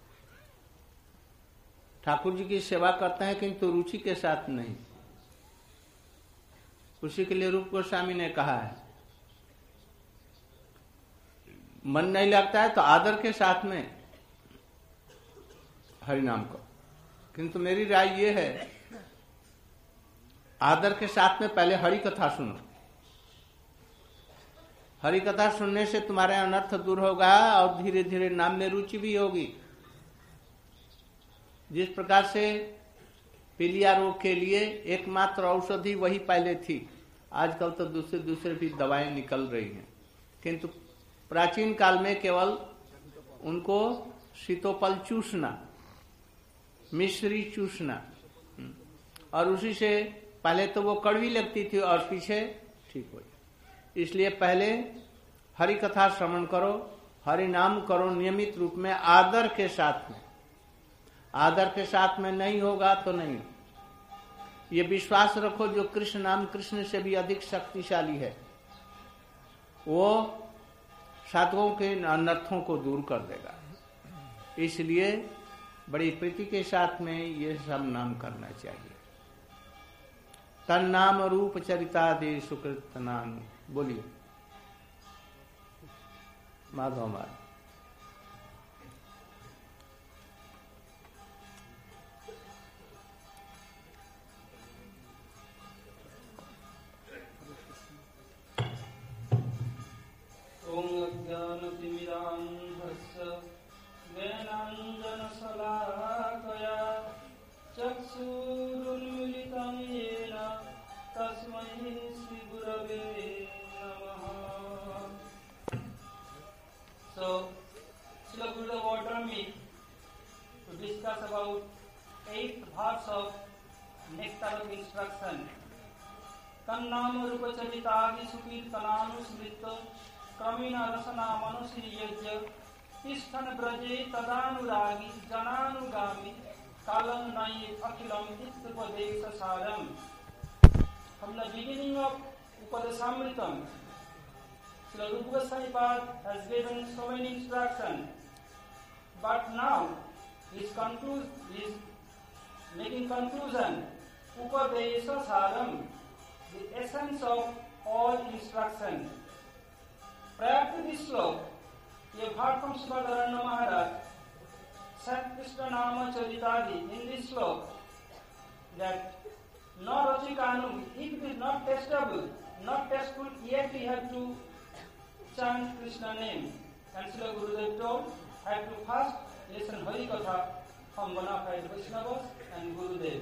ठाकुर जी की सेवा करते हैं किंतु रुचि के साथ नहीं। उसी के लिए रूप गोस्वामी ने कहा है मन नहीं लगता है तो आदर के साथ में हरि नाम को। किंतु मेरी राय ये है, आदर के साथ में पहले हरि कथा सुनो। हरि कथा सुनने से तुम्हारे अनर्थ दूर होगा और धीरे धीरे नाम में रुचि भी होगी। जिस प्रकार से पीलिया रोग के लिए एकमात्र औषधि वही पहले थी, आजकल तो दूसरे दूसरे भी दवाएं निकल रही हैं, किंतु प्राचीन काल में केवल उनको शीतोपल चूसना, मिश्री चूसना, और उसी से पहले तो वो कड़वी लगती थी और पीछे ठीक हो जाए। इसलिए पहले हरि कथा श्रवण करो, हरि नाम करो नियमित रूप में, आदर के साथ में। आदर के साथ में नहीं होगा तो नहीं। ये विश्वास रखो, जो कृष्ण नाम कृष्ण से भी अधिक शक्तिशाली है, वो साधकों के अनर्थों को दूर कर देगा। इसलिए बड़ी प्रीति के साथ में ये सब नाम करना चाहिए। तन नाम रूप चरितादि सुकृत नाम। बोलिए माधव माधव। ओम अज्ञानतिमिरान्धस्य ज्ञानाञ्जनशलाकया चक्षुरुन्मीलितं येन तस्मै श्रीगुरवे नमः। So, Srila Gurudev ordered me to discuss about eighth verse of nectar of instruction. Kannam rupa charitadi sukirtananusmrita kramina rasana manusri yajya tishthan braje tadanuragi jananugami kalam nai akhilam ittupodesha saram. From the beginning of Upadesamritam, Srila Rupa Goswami Pad has given so many instructions, but now he is, conclu- he is making conclusion, Upadesha Saram, the essence of all instruction. Prior to this sloka, we have heard from Sridharana Maharaj, Sat Krishna Nama Charitadi, in this sloka, that no Rachikanu, if it is not testable, not testable, yet we have to chant Krishna name. And Srila Gurudev told, I have to first listen Hari Katha from bona fide Vaishnavas and Gurudev.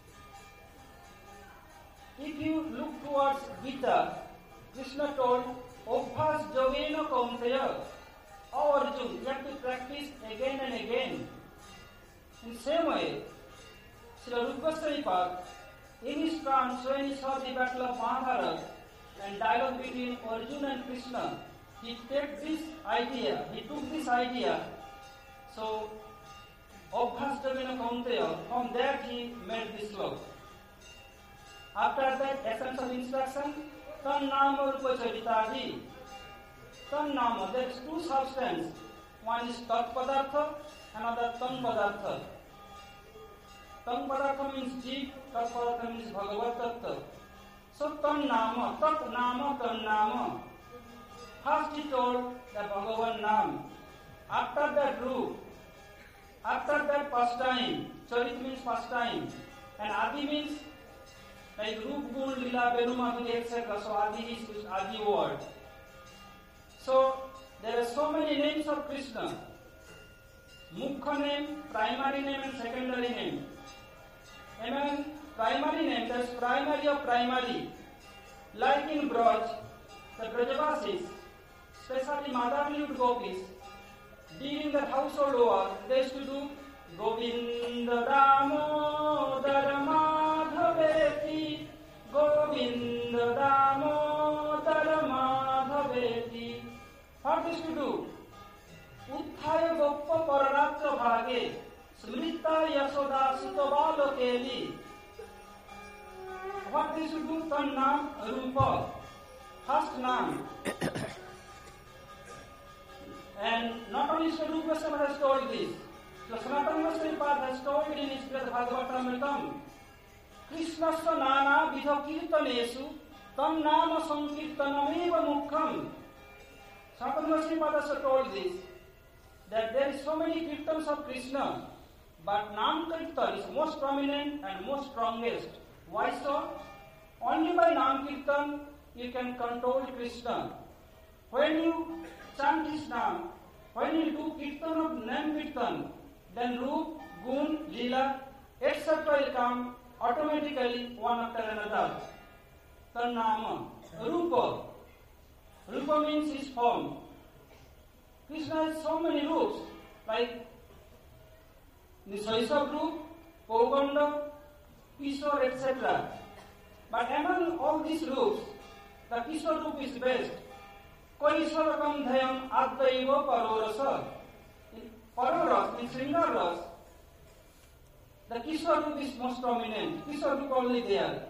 If you look towards Gita, Krishna told, Obhas Jogena Kaunteya, O Arjun, you have to practice again and again. In the same way, Srila Rupa Goswami Pad, in his trance when he saw the battle of Mahabharata and dialogue between Arjuna and Krishna, he took this idea, he took this idea, so Obhas Jogena Kaunteya, from there he made this sloka. After that, essence of instruction, Tan Nama Rupa Charitadi. Tan Nama, there is two substances. One is Tat Padartha, another Tan Padartha. Tan Padartha means Jeev, Tat Padartha means Bhagavad Tattva. So Tan Nama, Tat Nama, Tan Nama. First he told the Bhagavan Nam. After that Roop, after that pastime, Charit means pastime, and Adi means like Roop, Gun, Lila, Benu, Madhuri, et cetera. So Adi is Adi word. So there are so many names of Krishna. Mukha name, primary name and secondary name. Among primary name, there is primary of primary. Like in Braj, the Brajavasis, especially Madhaviyud Gopis, during the household war, they used to do Govinda Damodara Madhaveti, Govinda Damodara Madhaveti. What is to do? Uthaya Goppa Paranatra Bhage, Smrita Yasoda Sutavalo Keli. What is to do? Tan Nam Rupa. First Nam. And not only Sri Rupa Goswami has told this, so Sanatana Goswami Pad has told it in his Bhagavatamritam. Krishnasya nana vidha kirtanesu tam nama sankirtanameva mukham. Shankara Sripada told this, that there is so many kirtans of Krishna, but Nam Kirtan is most prominent and most strongest. Why so? Only by Nam Kirtan you can control Krishna. When you chant his name, when you do Kirtan of Nam Kirtan, then Roop, Gun, Leela, et cetera will come automatically one after another. Tanama, Rupa. Rupa means his form. Krishna has so many roops, like Nisaisav roop, Poganda, Kishore, et cetera. But among all these roops, the Kishore roop is best. Koiswarakam dhayam adhaiva parorasa. In Paroras, in Sringaras, the Kishore roop is most prominent. Kishore roop only there.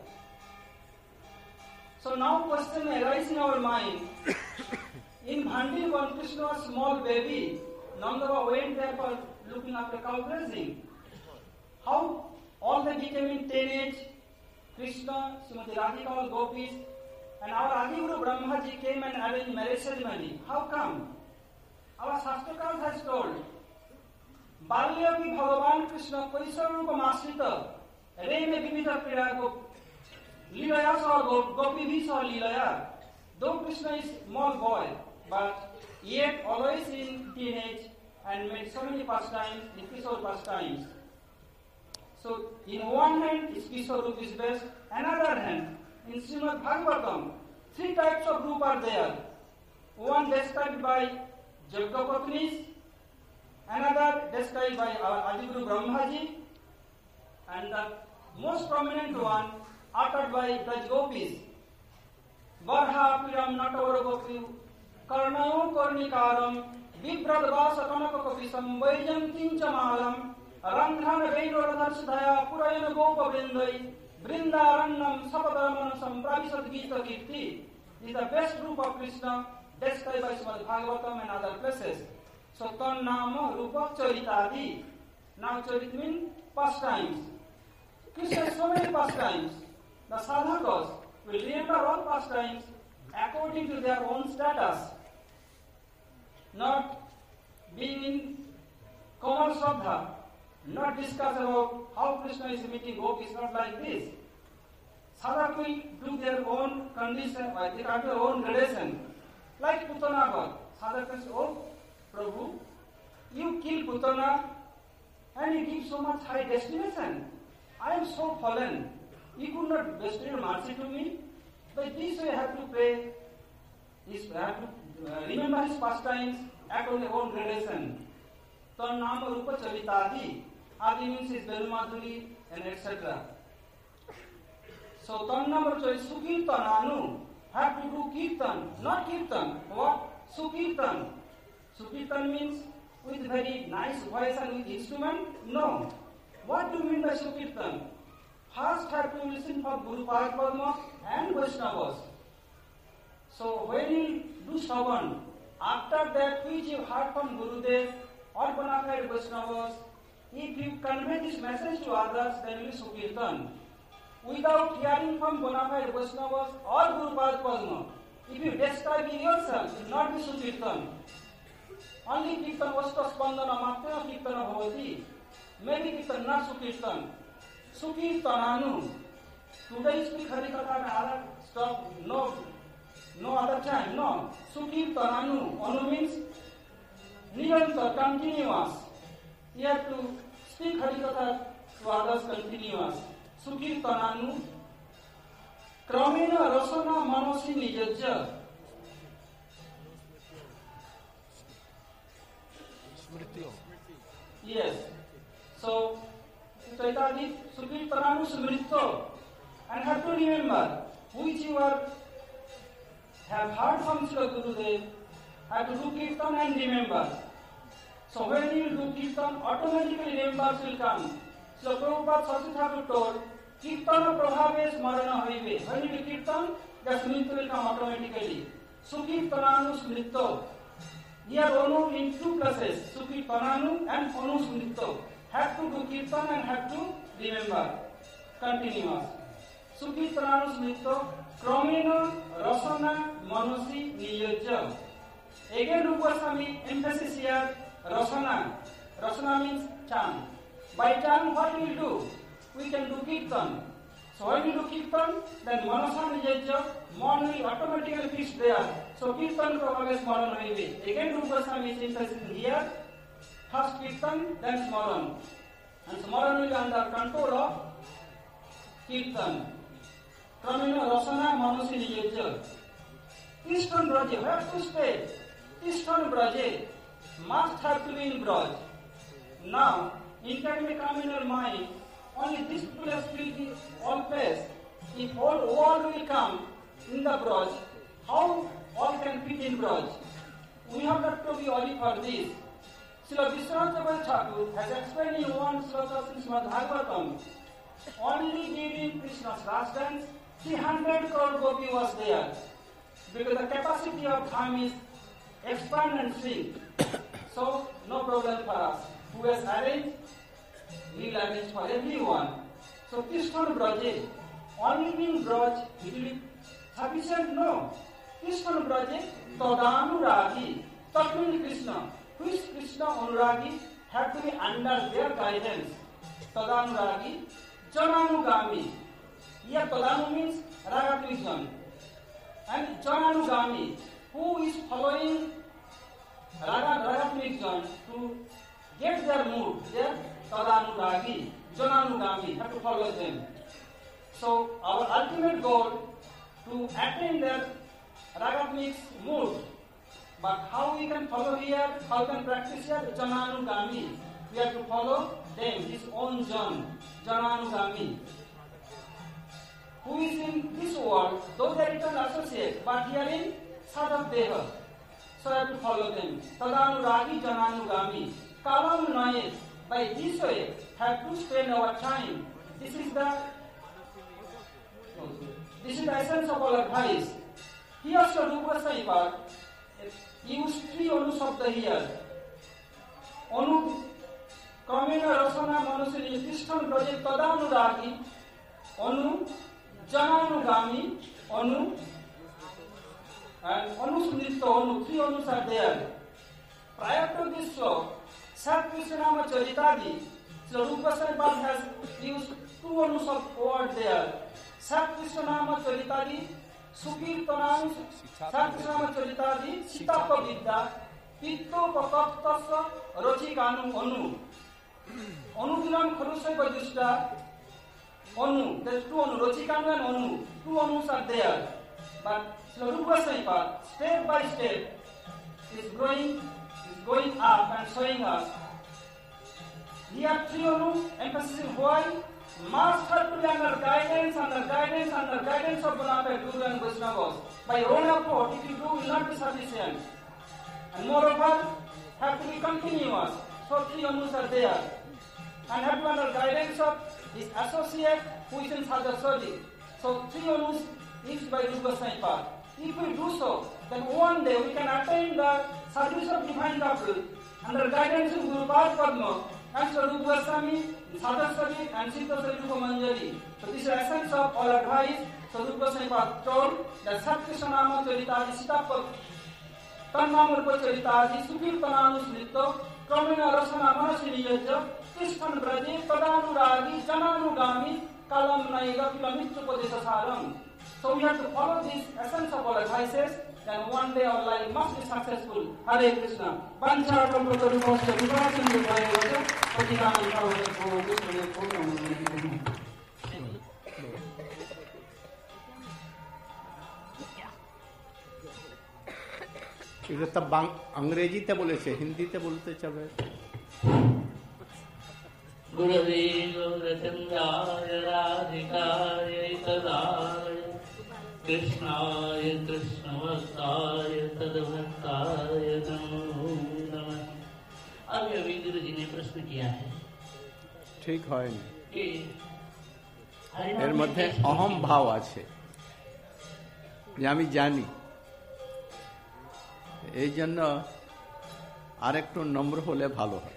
So now question arises in our mind. In Bhandi, when Krishna was small baby, Nandava went there for looking after cow grazing. How all they became in teenage, Krishna, Srimati Radhika, all gopis, and our Adiguru Brahmaji came and arranged marriage ceremony. How come? Our Shastakar has told, Balyapi Bhagavan Krishna Koisarupa Masrita, Reme Vivita Pirago, Leelaya saw Gopi vi saw Leelaya. Though Krishna is small boy, but yet always in teenage and made so many pastimes, the Kishore pastimes. So, in one hand, his Kishore roop is best. Another hand, in Srimad Bhagavatam, three types of roop are there. One described by Jaggapatnis, another described by our Adiguru Brahmaji, and the most prominent one uttered by Braj Gopis. Varha Piram Natavara Gopi Karnayo Karnikaram Vibradvasa Kanakapisam Vajantin Chamalam Randhana Vedoradharsadhaya Purayana Gopa Vrindai Vrindarannam Sapadamanasam Pravisat Gita Kirti is the best group of Krishna described by Srimad Bhagavatam and other places. So Tannama Rupa Charitadi. Now Charit means pastimes. Krishna has so many pastimes. The sadhakas will remember all pastimes according to their own status, not being in Kamal Shraddha, not discuss about how Krishna is meeting gopis, not like this. Sadhak will do their own condition, they have their own gradation. Like Putana, Sadhak says, oh Prabhu, you kill Putana and you give so much high destination. I am so fallen. You could not bestow your mercy to me. But this way I have to pray, I have to uh, remember his pastimes according to his own gradation. Tannama Rupa Charitadi. Adi means his Velumadhuri and et cetera. So Tannama Rupa Sukirtananu. Have to do Kirtan, not Kirtan. What? Sukirtan. Sukirtan means with very nice voice and with instrument? No. What do you mean by Sukirtan? First have to listen for Guru Padma and Vaishnavas. So when you do Shravan, after that which you heard from Gurudev or bona fide Vaishnavas, if you convey this message to others, then it is Sukirtan. Without hearing from bona fide Vaishnavas or Guru Padma, if you describe it yourself, it will not be Sukirtan. Only Kirtan Vasta Spandana Matya Kirtana Bhavati. Maybe Kirtan not Sukirtan. Sukirtananu. Today speak Harikatha and other stop, no, no other time, no. Sukirtananu. Anu means Niranta, continuous. You have to speak Harikatha to others continuous. Sukirtananu. Kramena Rasana Manosi Nijajja. Yes. So, Chaitanya Sukirtananu Smritto. And have to remember, which you are, have heard from Srila Gurudev, have to do Kirtan and remember. So when you do Kirtan, automatically remembers will come. So Prabhupada Sasi Thakur told, Kirtana Prabhave Smarana Hoive. When you do Kirtan, the Smritto will come automatically. Sukirtananu Smritto. Here Onu in two places, Sukirtananu and Onu Smritto. Have to do Kirtan and have to remember. Continuous. Sukirtananu Smritto. Kramena Rasana Manosi Niyajja. Again, Rupa Goswami emphasis here, Rasana. Rasana means chant. By chant, what we will do? We can do kirtan. So when we do kirtan, then Manasana Yajna, मन will automatically fix there. So kirtan को always स्मरण होइबे. Again, Rupa Goswami is emphasizing here, first kirtan, then smaran. And smaran will be under control of kirtan. Kramena Rasana Manasana Yajna. Eastern Braja, where to stay? Eastern Braja must have to be in Braj. Now, in the communal mind, only this place will be all place. If all world will come in the Braj, how all can fit in Braj? We have got to be only for this. Srila Vishwanath Thakur has explained in one sloka in Srimad Bhagavatam, only during Krishna's last dance, three hundred crore gopi was there. Because the capacity of time is expand and shrink. So, no problem for us. Who has arranged? We will arrange for everyone. So, Krishna Braja, only being Braj, it will be sufficient? No. Krishna Braja, Tadanuragi. That means Krishna. Who is Krishna Anuragi? Have to be under their guidance. Tadanuragi, Jananugami. Here, Tadanu means Raga Krishna. And Jananugami, who is following Raga Ragatric Jan to get their mood, their Tadanuragi, Jananugami, have to follow them. So our ultimate goal to attain their Ragatric mood. But how we can follow here, how we can practice here, Jananugami. We have to follow them, his own Jan, Jananugami. Who is in this world, those are eternal associates, but here in Sadhav Deha. So I have to follow them. Tadanuragi Jananugami. Kalam Naye, by this way, have to spend our time. This is the this is the essence of our advice. Here Rupa Goswami use three Anu Sabda here. Anu, Kramena Rasana Manasana Krishna Braja Tadanuragi, Anu, Jananugami, Anu, and Anu Sundrita Anu, three Anus are there. Prior to this sloka, Sat Krishnama Charitadi, so Rupa Goswami has used two Anus of word there. Sat Krishnama Charitadi, Sukirtanam, Sat Krishnama Charitadi, Sitapa Vidya, Pitto Papaptasa, Rochikanu Anu. Anu Dinam Kharusai Bajishta, Anu, there's two Anu, Rochikanu and Anu, two Anus are there. But Rupa Goswami, step by step, is growing, is going up and showing us. Here three Anu, emphasis why? Must have to be under guidance, under guidance, under guidance of Bonaparte Guru and Vaishnavas. By your own effort, if you do, will not be sufficient. And moreover, have to be continuous. So three Anus are there. And have to be under guidance of his associate who is in Sadhaswadi. So three Anus is by Rupa Goswami. If we do so, then one day we can attain the service of divine couple under guidance of Guru Padma and so Rupa Goswami, Sadhaswadi and Siddhaswadi Rupa Manjari. So this is the essence of all advice. So Rupa Goswami told that Sat Krishna Nama Charitadi Sitapa Tannam Rupa Charitadi Sukirtananu Smrito Kramena Rasana Manasini Yajna Krishna Braja Tadanuragi Jananugami Kalam Naiga Kilamitru Padesa Saram. So we have to follow this essence of all advices, then one day our life must be successful. Hare Krishna. Pancharam Prabhupada Vivasandhu Bhayavaja Patikanam Prabhupada Krishna Purnam. এটা তো अंग्रेजीতে বলেছে, হিন্দিতে বলতে চাবে। गुरवे गौरचन्द्राय राधिकाय तदाय कृष्णाय कृष्णवत्ताय तद्भक्ताय नमो नमः। अभी अभी गुरु जी ने प्रश्न किया है, ঠিক হয়নি, कि এর মধ্যে অহম ভাব আছে যে আমি জানি, এই জন্য আরেকটু নম্র হলে ভালো হয়।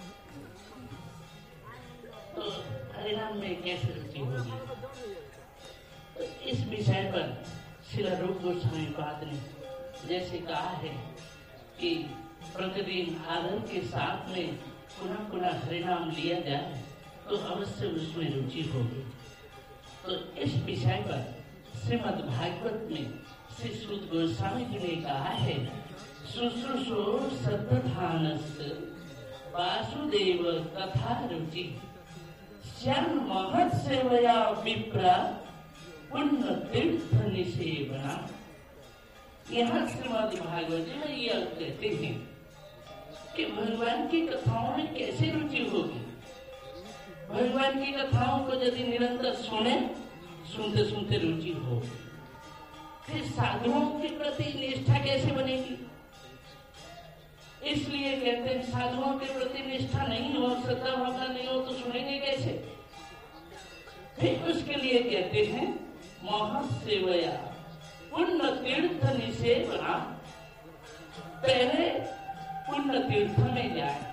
तो हरिनाम में कैसे रुचि होगी? तो इस विषय पर श्री रूप गोस्वामी पाद ने जैसे कहा है कि प्रतिदिन आदर के साथ में पुनः पुनः हरिनाम लिया जाए तो अवश्य उसमें रुचि होगी। तो इस विषय पर श्रीमद् भागवत में श्री सूत गोस्वामी जी ने कहा है, शुश्रूषो सर्वधानस्य वासुदेव तथा रुचि श्याम महत् सेवया विप्रा पुण्य तीर्थ निसेवना। यहाँ श्रीमद् भागवत जी में यह कहते हैं कि भगवान की कथाओं में कैसे रुचि होगी। भगवान की कथाओं को यदि निरंतर सुने, सुनते सुनते रुचि होगी, फिर साधुओं के प्रति निष्ठा कैसे बनेगी। इसलिए कहते हैं साधुओं के प्रति निष्ठा नहीं हो, श्रद्धा भावना नहीं हो तो सुनेंगे कैसे। फिर उसके लिए कहते हैं महत् सेवया पुण्य तीर्थ निसेवना। पहले पुण्य तीर्थ में जाए,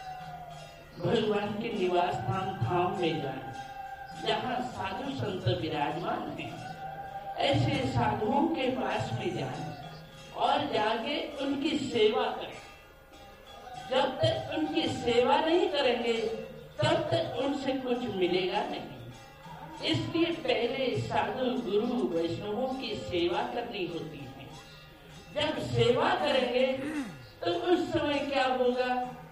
भगवान के निवास स्थान धाम में जाए, जहाँ साधु संत विराजमान हैं, ऐसे साधुओं के पास में जाए और जाके उनकी सेवा करें। जब तक उनकी सेवा नहीं करेंगे तब तक उनसे कुछ मिलेगा नहीं। इसलिए पहले साधु गुरु वैष्णवों की सेवा करनी होती है। जब सेवा करेंगे तो उस समय क्या होगा,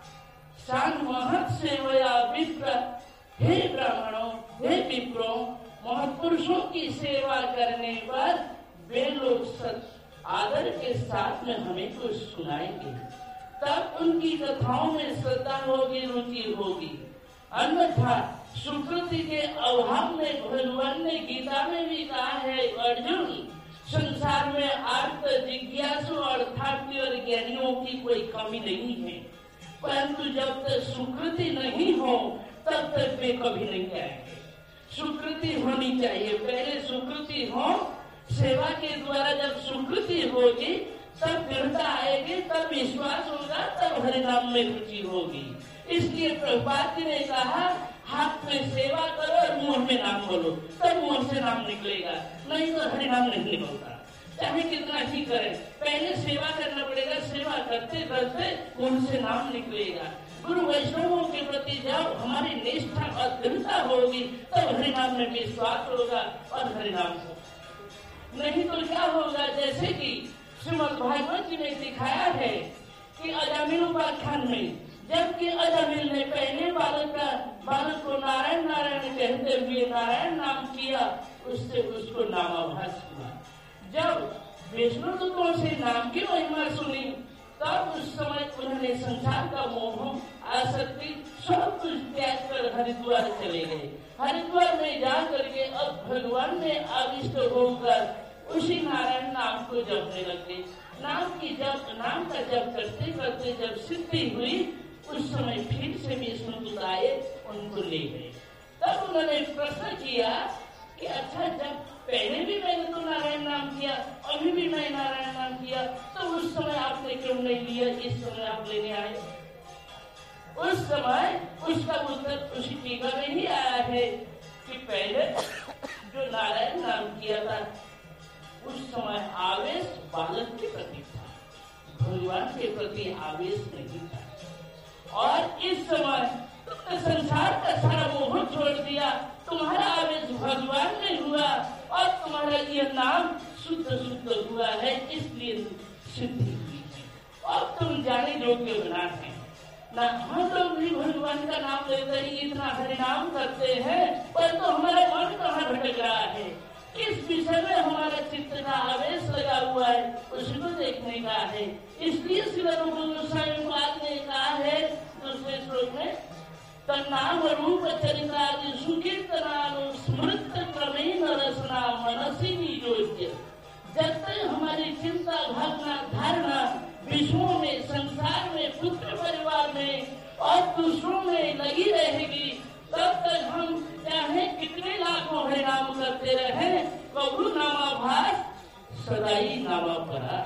सान महत् सेवया विप्र, हे ब्राह्मणों, हे विप्रों, महापुरुषों की सेवा करने पर वे लोग सत आदर के साथ में हमें कुछ सुनाएंगे, तब उनकी कथाओं में श्रद्धा होगी, रुचि होगी। अन्यथा सुकृति के अभाव में भगवान ने गीता में भी कहा है, अर्जुन संसार में आर्त जिज्ञासु अर्थार्थी और ज्ञानियों की कोई कमी नहीं है, परंतु जब तक सुकृति नहीं हो तब तक वे कभी नहीं आएंगे। सुकृति होनी चाहिए, पहले सुकृति हो, सेवा के द्वारा जब सुकृति होगी तब दृढ़ता आएगी, तब विश्वास होगा, तब हरिनाम में रुचि होगी। इसलिए प्रभुपाद जी ने कहा, हाथ में सेवा करो और मुंह में नाम बोलो, तब मुंह से नाम निकलेगा, नहीं तो हरिनाम नहीं निकलता। चाहे कितना ही करें, पहले सेवा करना पड़ेगा, सेवा करते करते मुंह से नाम निकलेगा। गुरु वैष्णवों के प्रति जब हमारी निष्ठा और दृढ़ता होगी तब हरिनाम में विश्वास होगा और हरिनाम होगा। नहीं तो क्या होगा, जैसे कि श्रीमद् भागवत जी ने दिखाया है कि अजामिल उपाख्यान में, जबकि अजामिल ने पहले बालक का बालक को नारायण नारायण कहते हुए नारायण नाम किया, उससे उसको नामाभास हुआ। जब विष्णु दूतों से नाम की महिमा सुनी तब उस समय उन्होंने संसार का मोह आसक्ति सब कुछ त्याग कर हरिद्वार चले गए। हरिद्वार में जा करके अब भगवान में आविष्ट होकर उसी नारायण नाम को जपने लगे। नाम की जप नाम का जप करते करते जब सिद्धि हुई, उस समय फिर से विष्णु दूत आए, उनको ले गए। तब उन्होंने प्रश्न किया कि अच्छा, जब पहले भी मैंने तो नारायण नाम किया, अभी भी मैं नारायण नाम किया, तो उस समय आपने क्यों नहीं लिया, इस समय आप लेने आए। उस समय उसका उत्तर उसी टीका में ही आया है कि पहले जो नारायण नाम किया था उस समय आवेश बालक के प्रति था, भगवान के प्रति आवेश नहीं था। और इस समय तुमने संसार का सारा मोह छोड़ दिया, तुम्हारा आवेश भगवान में हुआ और तुम्हारा यह नाम शुद्ध शुद्ध हुआ है, इसलिए सिद्धि हुई है। अब तुम जाने योग्य बना है ना। हम लोग भी भगवान का नाम लेते ही इतना हरिनाम करते हैं, पर तो हमारा मन कहाँ भटक रहा है, किस विषय में हमारा चित्त का आवेश लगा हुआ है, उसको देखने का है। इसलिए श्री रूप गोस्वामी महाराज ने कहा है दूसरे श्लोक में, तन्नाम रूप चरितादि सुकीर्तनानु स्मृत क्रमेण रसना मनसी नियोज्य। जब तक हमारी चिंता भावना धारणा विश्वों में, संसार में, पुत्र परिवार में और दूसरों में लगी रहेगी, तब तक हम चाहे कितने लाखों हरिनाम करते रहे, कबू नामाभास सदाई नामापरा।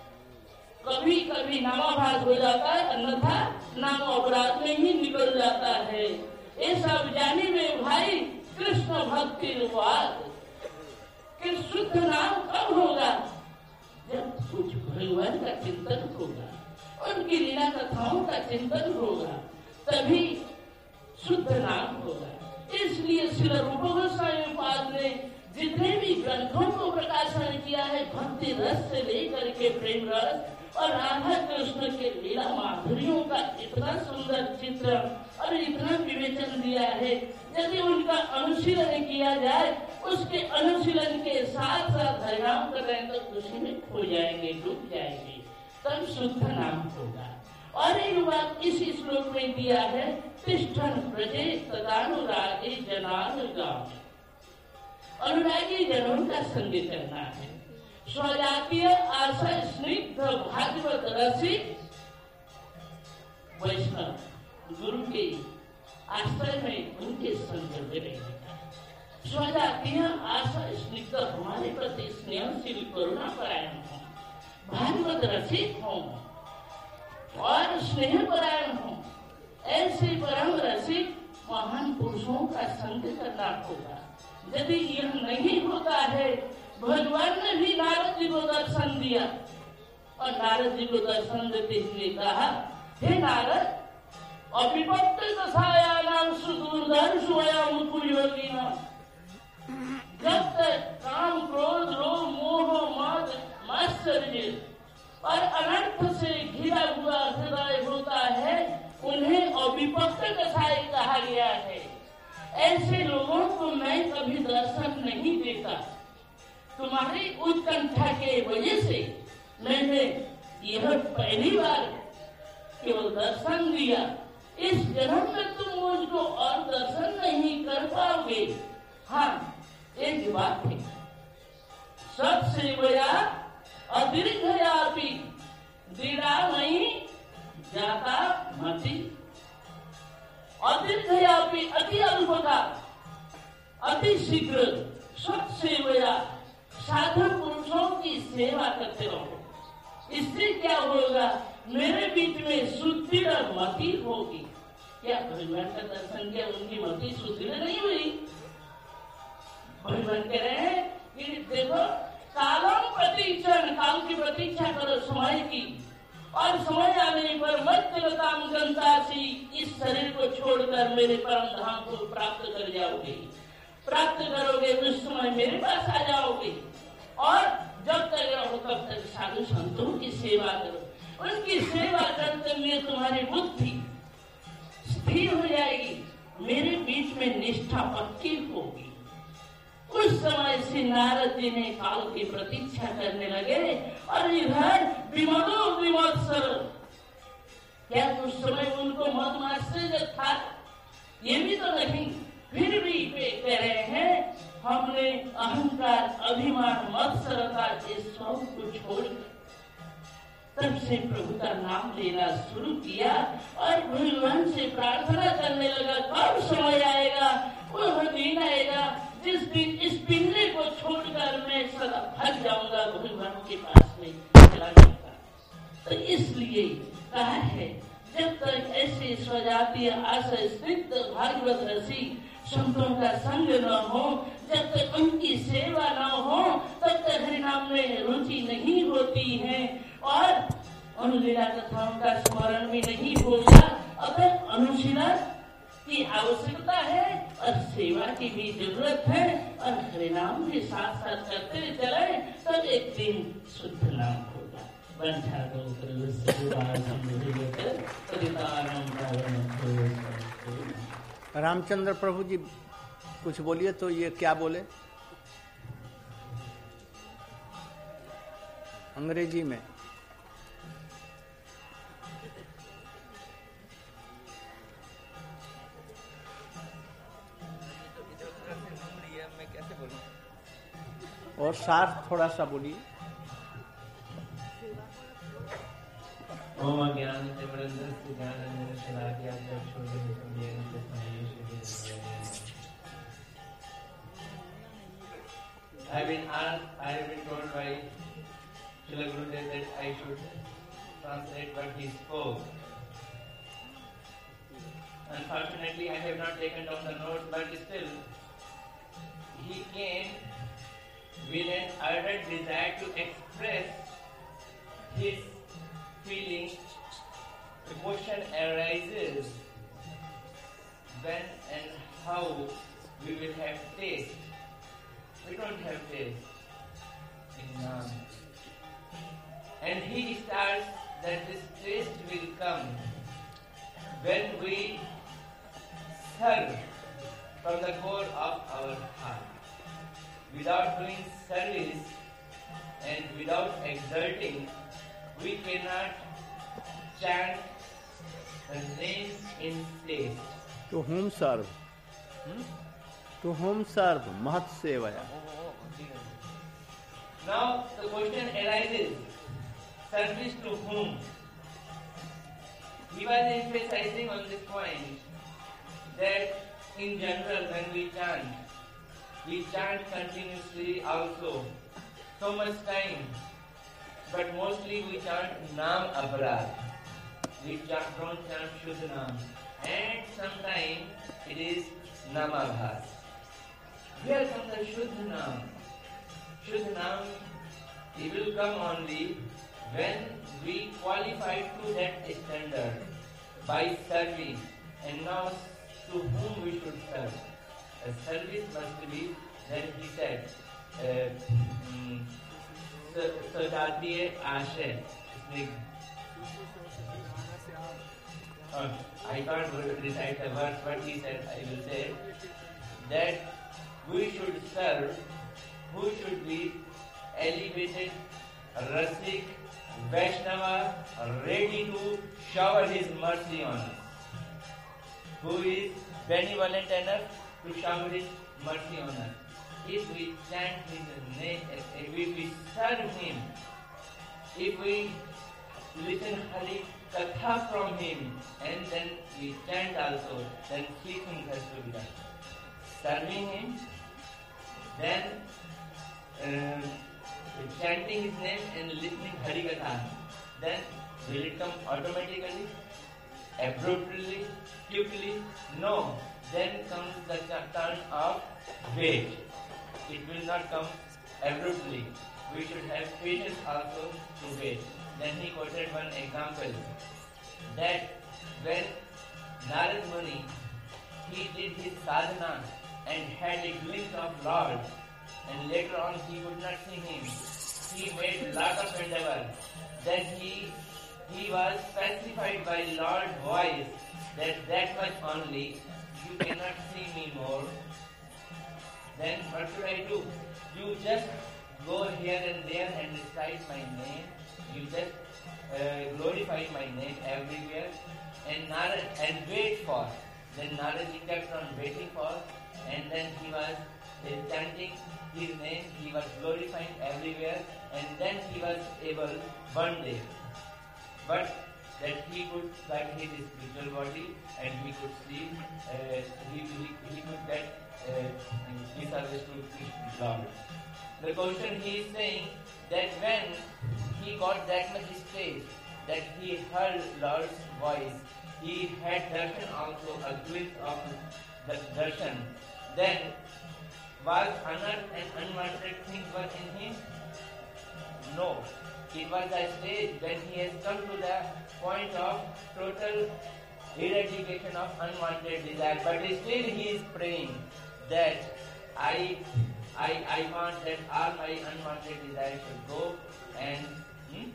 कभी कभी नामाभास हो जाता है, अन्यथा नाम अपराध में ही निकल जाता है। ये सब जाने में भाई कृष्ण भक्ति अनुवाद कि शुद्ध नाम कब होगा, जब कुछ भगवान का चिंतन होगा उनकी लीला कथाओं का चिंतन होगा, तभी शुद्ध नाम होगा। इसलिए श्री रूप गोस्वामी पाद ने जितने भी ग्रंथों को प्रकाशन किया है, भक्ति रस से लेकर के प्रेम रस और राधा कृष्ण के लीला माधुर्यों का इतना सुंदर चित्र और इतना विवेचन दिया है, यदि उनका अनुशीलन किया जाए, उसके अनुशीलन के साथ साथ हरिनाम कर रहे हैं तो उसी में खो जाएंगे, डूब जाएंगे, तब शुद्ध नाम होगा। और एक बात इस श्लोक में दिया है, तिष्ठन प्रजे तदानुरागी जनानुगाम, अनुरागी जनों का संग करना है। स्वजातीय आशा स्निग्ध भागवत रसिक वैष्णव गुरु के आश्रय में उनके संग में रहने का। स्वजातीय आशा स्निग्ध हमारे प्रति स्नेहशील करुणा परायण हो, भागवत रसिक हो और स्नेह परायण हो, ऐसे परम रसिक महान पुरुषों का संग करना होगा। यदि यह नहीं होता है, भगवान ने भी नारद जी को दर्शन दिया और नारद जी को दर्शन देते हुए कहा, हे नारद, अभिपत्त दशाया नाम सुदूरदर्श योगी नाम, जब तक काम क्रोध लोभ मोह मद मात्सर्य और अनर्थ से घिरा हुआ हृदय होता है, उन्हें अविपक्त दशाएं कहा गया है। ऐसे लोगों को मैं कभी दर्शन नहीं देता। तुम्हारी उत्कंठा के वजह से मैंने यह पहली बार केवल दर्शन दिया। इस जन्म में तुम मुझको और दर्शन नहीं कर पाओगे। हाँ, एक बात है, सबसे बड़ा अदीर्घयापी दीड़ा नहीं जाता मति, अदीर्घयापी अति अल्पता अति शीघ्र सबसे बड़ा साधु पुरुषों की सेवा करते रहो। इससे क्या होगा, मेरे बीच में सुदृढ़ मति होगी। क्या भगवान का दर्शन किया, उनकी मति सुदृढ़ नहीं हुई? भगवान कह रहे हैं कि देखो, कालम प्रतीक्षण, काल की प्रतीक्षा करो समय की, और समय आने पर मत्तरताम गंतासी, इस शरीर को छोड़कर मेरे परम धाम को प्राप्त कर जाओगे। प्राप्त करोगे उस समय मेरे पास आ जाओगे। और जब तक रहो तब तक साधु संतों की सेवा करो। उनकी सेवा करते हुए तुम्हारी बुद्धि स्थिर हो जाएगी, मेरे बीच में निष्ठा पक्की होगी। उस समय से नारद जी ने काल की प्रतीक्षा करने लगे और इधर विमलो विमत्सर, क्या उस समय उनको मत मात्सर्य था? ये भी तो नहीं। फिर भी वे कह रहे हैं, हमने अहंकार अभिमान मत्सरता के सब को छोड़ तब से प्रभु का नाम लेना शुरू किया और भगवान से प्रार्थना करने लगा, कब समय आएगा, वह दिन आएगा जिस दिन इस पिंजरे को छोड़कर मैं सदा भाग जाऊंगा, भगवान के पास में चला जाऊंगा। तो इसलिए कहा है, जब तक ऐसे स्वजातीय आशय स्निग्ध भागवत रसिक संतों का संग न हो, जब तक उनकी सेवा न हो, तब तक हरिनाम में रुचि नहीं होती है और अनुलीला कथाओं का स्मरण भी नहीं होगा। अगर अनुशीलन की आवश्यकता है और सेवा की भी जरूरत है और हरिनाम के साथ साथ करते चले, तब एक दिन शुद्ध नाम होगा। रामचंद्र प्रभु जी कुछ बोलिए तो ये क्या बोले अंग्रेजी में? और सार थोड़ा सा बोलिए। ओम ज्ञान तिमिरंधस्य ज्ञानांजन शलाकया चक्षुर्दीप्तं I've been asked, I have been told by Srila Gurudev that I should translate what he spoke. Unfortunately, I have not taken down the notes, but still, he came with an ardent desire to express his feeling the question arises when and how we will have taste. We don't have taste in Nam. And he starts that this taste will come when we serve from the core of our heart. Without doing service and without exerting, we cannot chant the name in taste. To whom serve? Hmm? To whom serve? Mahat sevaya. Now the question arises, service to whom? He was emphasizing on this point that in general when we chant, we chant continuously also, so much time, but mostly we chant Nam Aparad. We chant, don't chant Shuddha Nam. And sometimes it is Namabhas. Here comes the Shuddha Nam. Shuddha Nam, it will come only when we qualify to that standard by serving. And now to whom we should serve. A service must be, then he said, Sadatiye Ashe. Uh, I can't recite the words, but he said, I will say, that we should serve who should be elevated, Rasik, Vaishnava, ready to shower his mercy on us. Who is benevolent enough to shower his mercy on us. If we chant his name, if we serve him, if we listen Hari Katha from him, and then we chant also, then three things has to be done. Serving him, then uh, chanting his name and listening Hari Katha. Then will it come automatically, abruptly, quickly? No. Then comes the turn of wait. It will not come abruptly. We should have patience also to wait. Then he quoted one example that when Narad Muni, he did his sadhana and had a glimpse of Lord, and later on he could not see him. He made lot of endeavor. Then he he was specified by Lord's voice that that much only, you cannot see me more. Then what should I do? You just go here and there and recite my name. You just uh, glorify my name everywhere and Narad and wait for. Then Narad kept on waiting for, and then he was uh, chanting his name. He was glorifying everywhere, and then he was able one day, but that he could get his spiritual body and he could see, uh, he, he, he could get uh, his service to Lord. The question he is saying that when he got that much stage, that he heard Lord's voice, he had darshan also, a glimpse of the darshan, then was unearthed and unwanted things were in him? No. It was a stage when he has come to the point of total eradication of unwanted desire. But still he is praying that I I I want that all my unwanted desires should go and hmm?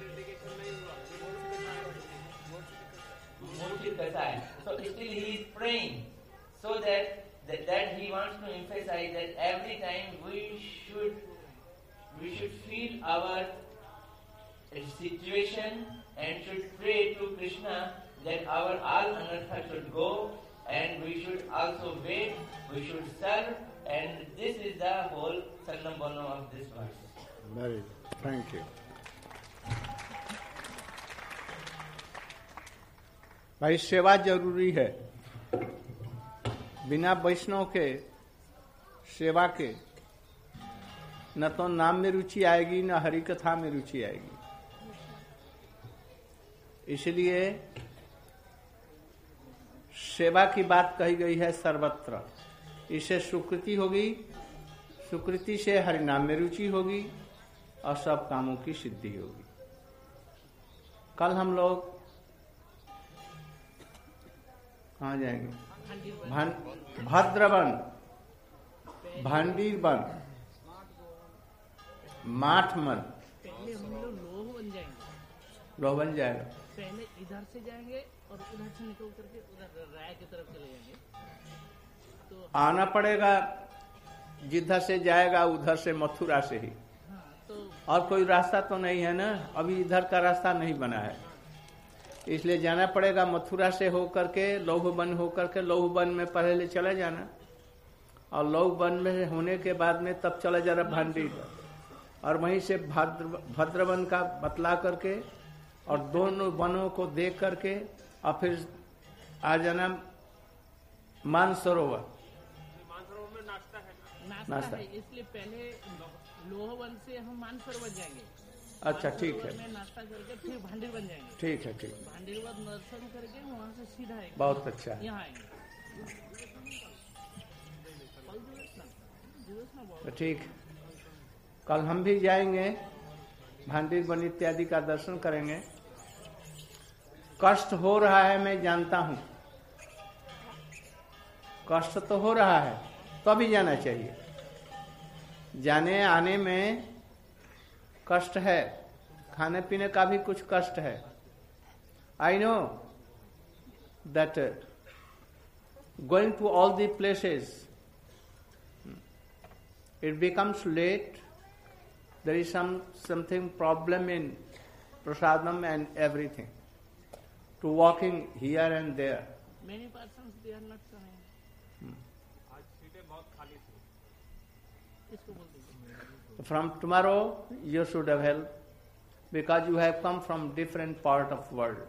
So still he is praying so that, that that he wants to emphasize that every time we should we should feel our situation and should pray to Krishna that our all anartha should go, and we should also wait, we should serve, and this is the whole Sannambhana of this verse. Very good. Thank you. भाई सेवा जरूरी है, बिना वैष्णव के सेवा के न तो नाम में रुचि आएगी न हरि कथा में रुचि आएगी। इसलिए सेवा की बात कही गई है सर्वत्र। इससे सुकृति होगी, सुकृति से हरिनाम में रुचि होगी और सब कामों की सिद्धि होगी। कल हम लोग कहाँ जाएंगे? भान भद्रवन, भांडीवन, माठमन। पहले हम लोग लोह बन जाएंगे। लोह बन जाएगा। पहले इधर से जाएंगे और उधर से निकल करके उधर राय की तरफ चले जाएंगे। तो आना पड़ेगा, जिधर से जाएगा उधर से मथुरा से ही। हाँ, तो और कोई रास्ता तो नहीं है ना, अभी इधर का रास्ता नहीं बना है, इसलिए जाना पड़ेगा मथुरा से होकर के लौहवन होकर के लौहवन में पहले चला जाना, और लौहवन में होने के बाद में तब चला जाना भांडी, और वहीं से भद्र भद्रवन का बतला करके और दोनों वनों को देख करके और फिर आ जाना मानसरोवर। नाश्ता, नाश्ता है, इसलिए पहले लोहवन से हम मानसरोवर जाएंगे। अच्छा ठीक है, में नाश्ता करके फिर भांडीर बन जाएंगे। ठीक है, ठीक, भांडीर बाद दर्शन करके वहाँ से सीधा आएंगे। बहुत अच्छा है, यहाँ आएंगे। तो ठीक, कल हम भी जाएंगे, भांडीर वन इत्यादि का दर्शन करेंगे। कष्ट हो रहा है मैं जानता हूँ, कष्ट तो हो रहा है, तो अभी जाना चाहिए। जाने आने में कष्ट है, खाने पीने का भी कुछ कष्ट है। I know that going to all the places it becomes late, there is some something problem in prasadam and everything, to walking here and there. Many persons they are not coming. आज सीटें बहुत खाली थी। इसको बोल दीजिए। From tomorrow you should have help, because you have come from different part of world.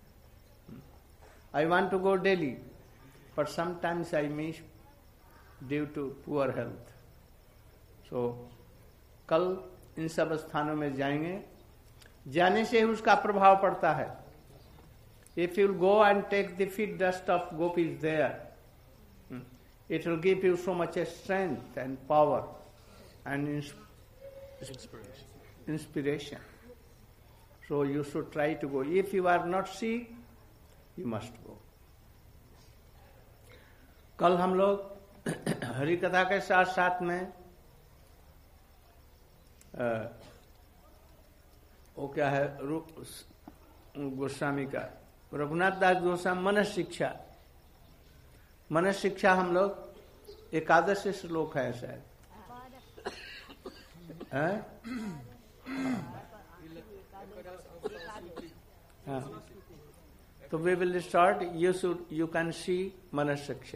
I want to go Delhi, but sometimes I miss due to poor health. तो कल इन सब स्थानों में जाएंगे, जाने से ही उसका प्रभाव पड़ता है। If you go and take the feet dust of gopis there, it will give you so much strength and power and inspiration. So you should try to go. If you are not sick, you must go. कल हम लोग हरि कथा के साथ साथ में आ, वो क्या है गोस्वामी का, रघुनाथ दास गोस्वामी मनस शिक्षा, मनस शिक्षा हम लोग एकादश श्लोक है शायद, हाँ, तो we will start. You should you can see Manas Shiksha.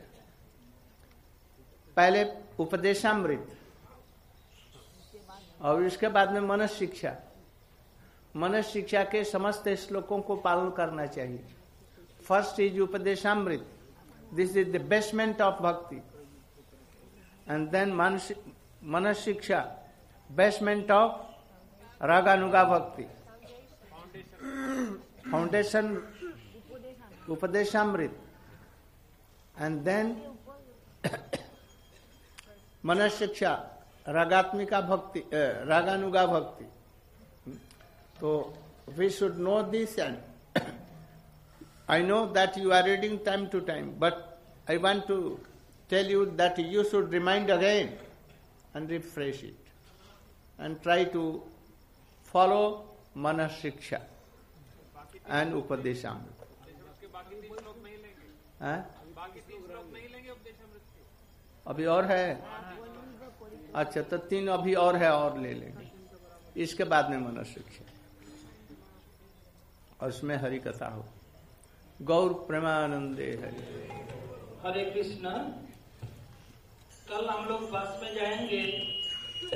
पहले उपदेशामृत और इसके बाद में मनस शिक्षा। मनस शिक्षा के समस्त श्लोकों को पालन करना चाहिए। First is Upadeshamrita, this is the basement of bhakti, and then Manas Shiksha, basement of रागानुगा भक्ति, foundation Upadeshamrita, and then Manas शिक्षा, रागात्मिका भक्ति, रागानुगा भक्ति। तो we should know this, and I know that you are reading time to time, but I want to tell you that you should remind again and refresh it and try to follow Manas Shiksha and Upadeshamrita. अभी और है? अच्छा, तो तीन अभी और है, और ले लेंगे। इसके बाद में मनस शिक्षा और उसमें हरि कथा हो। गौर प्रेमानंदे हरि। हरे कृष्ण। कल हम लोग बस में जाएंगे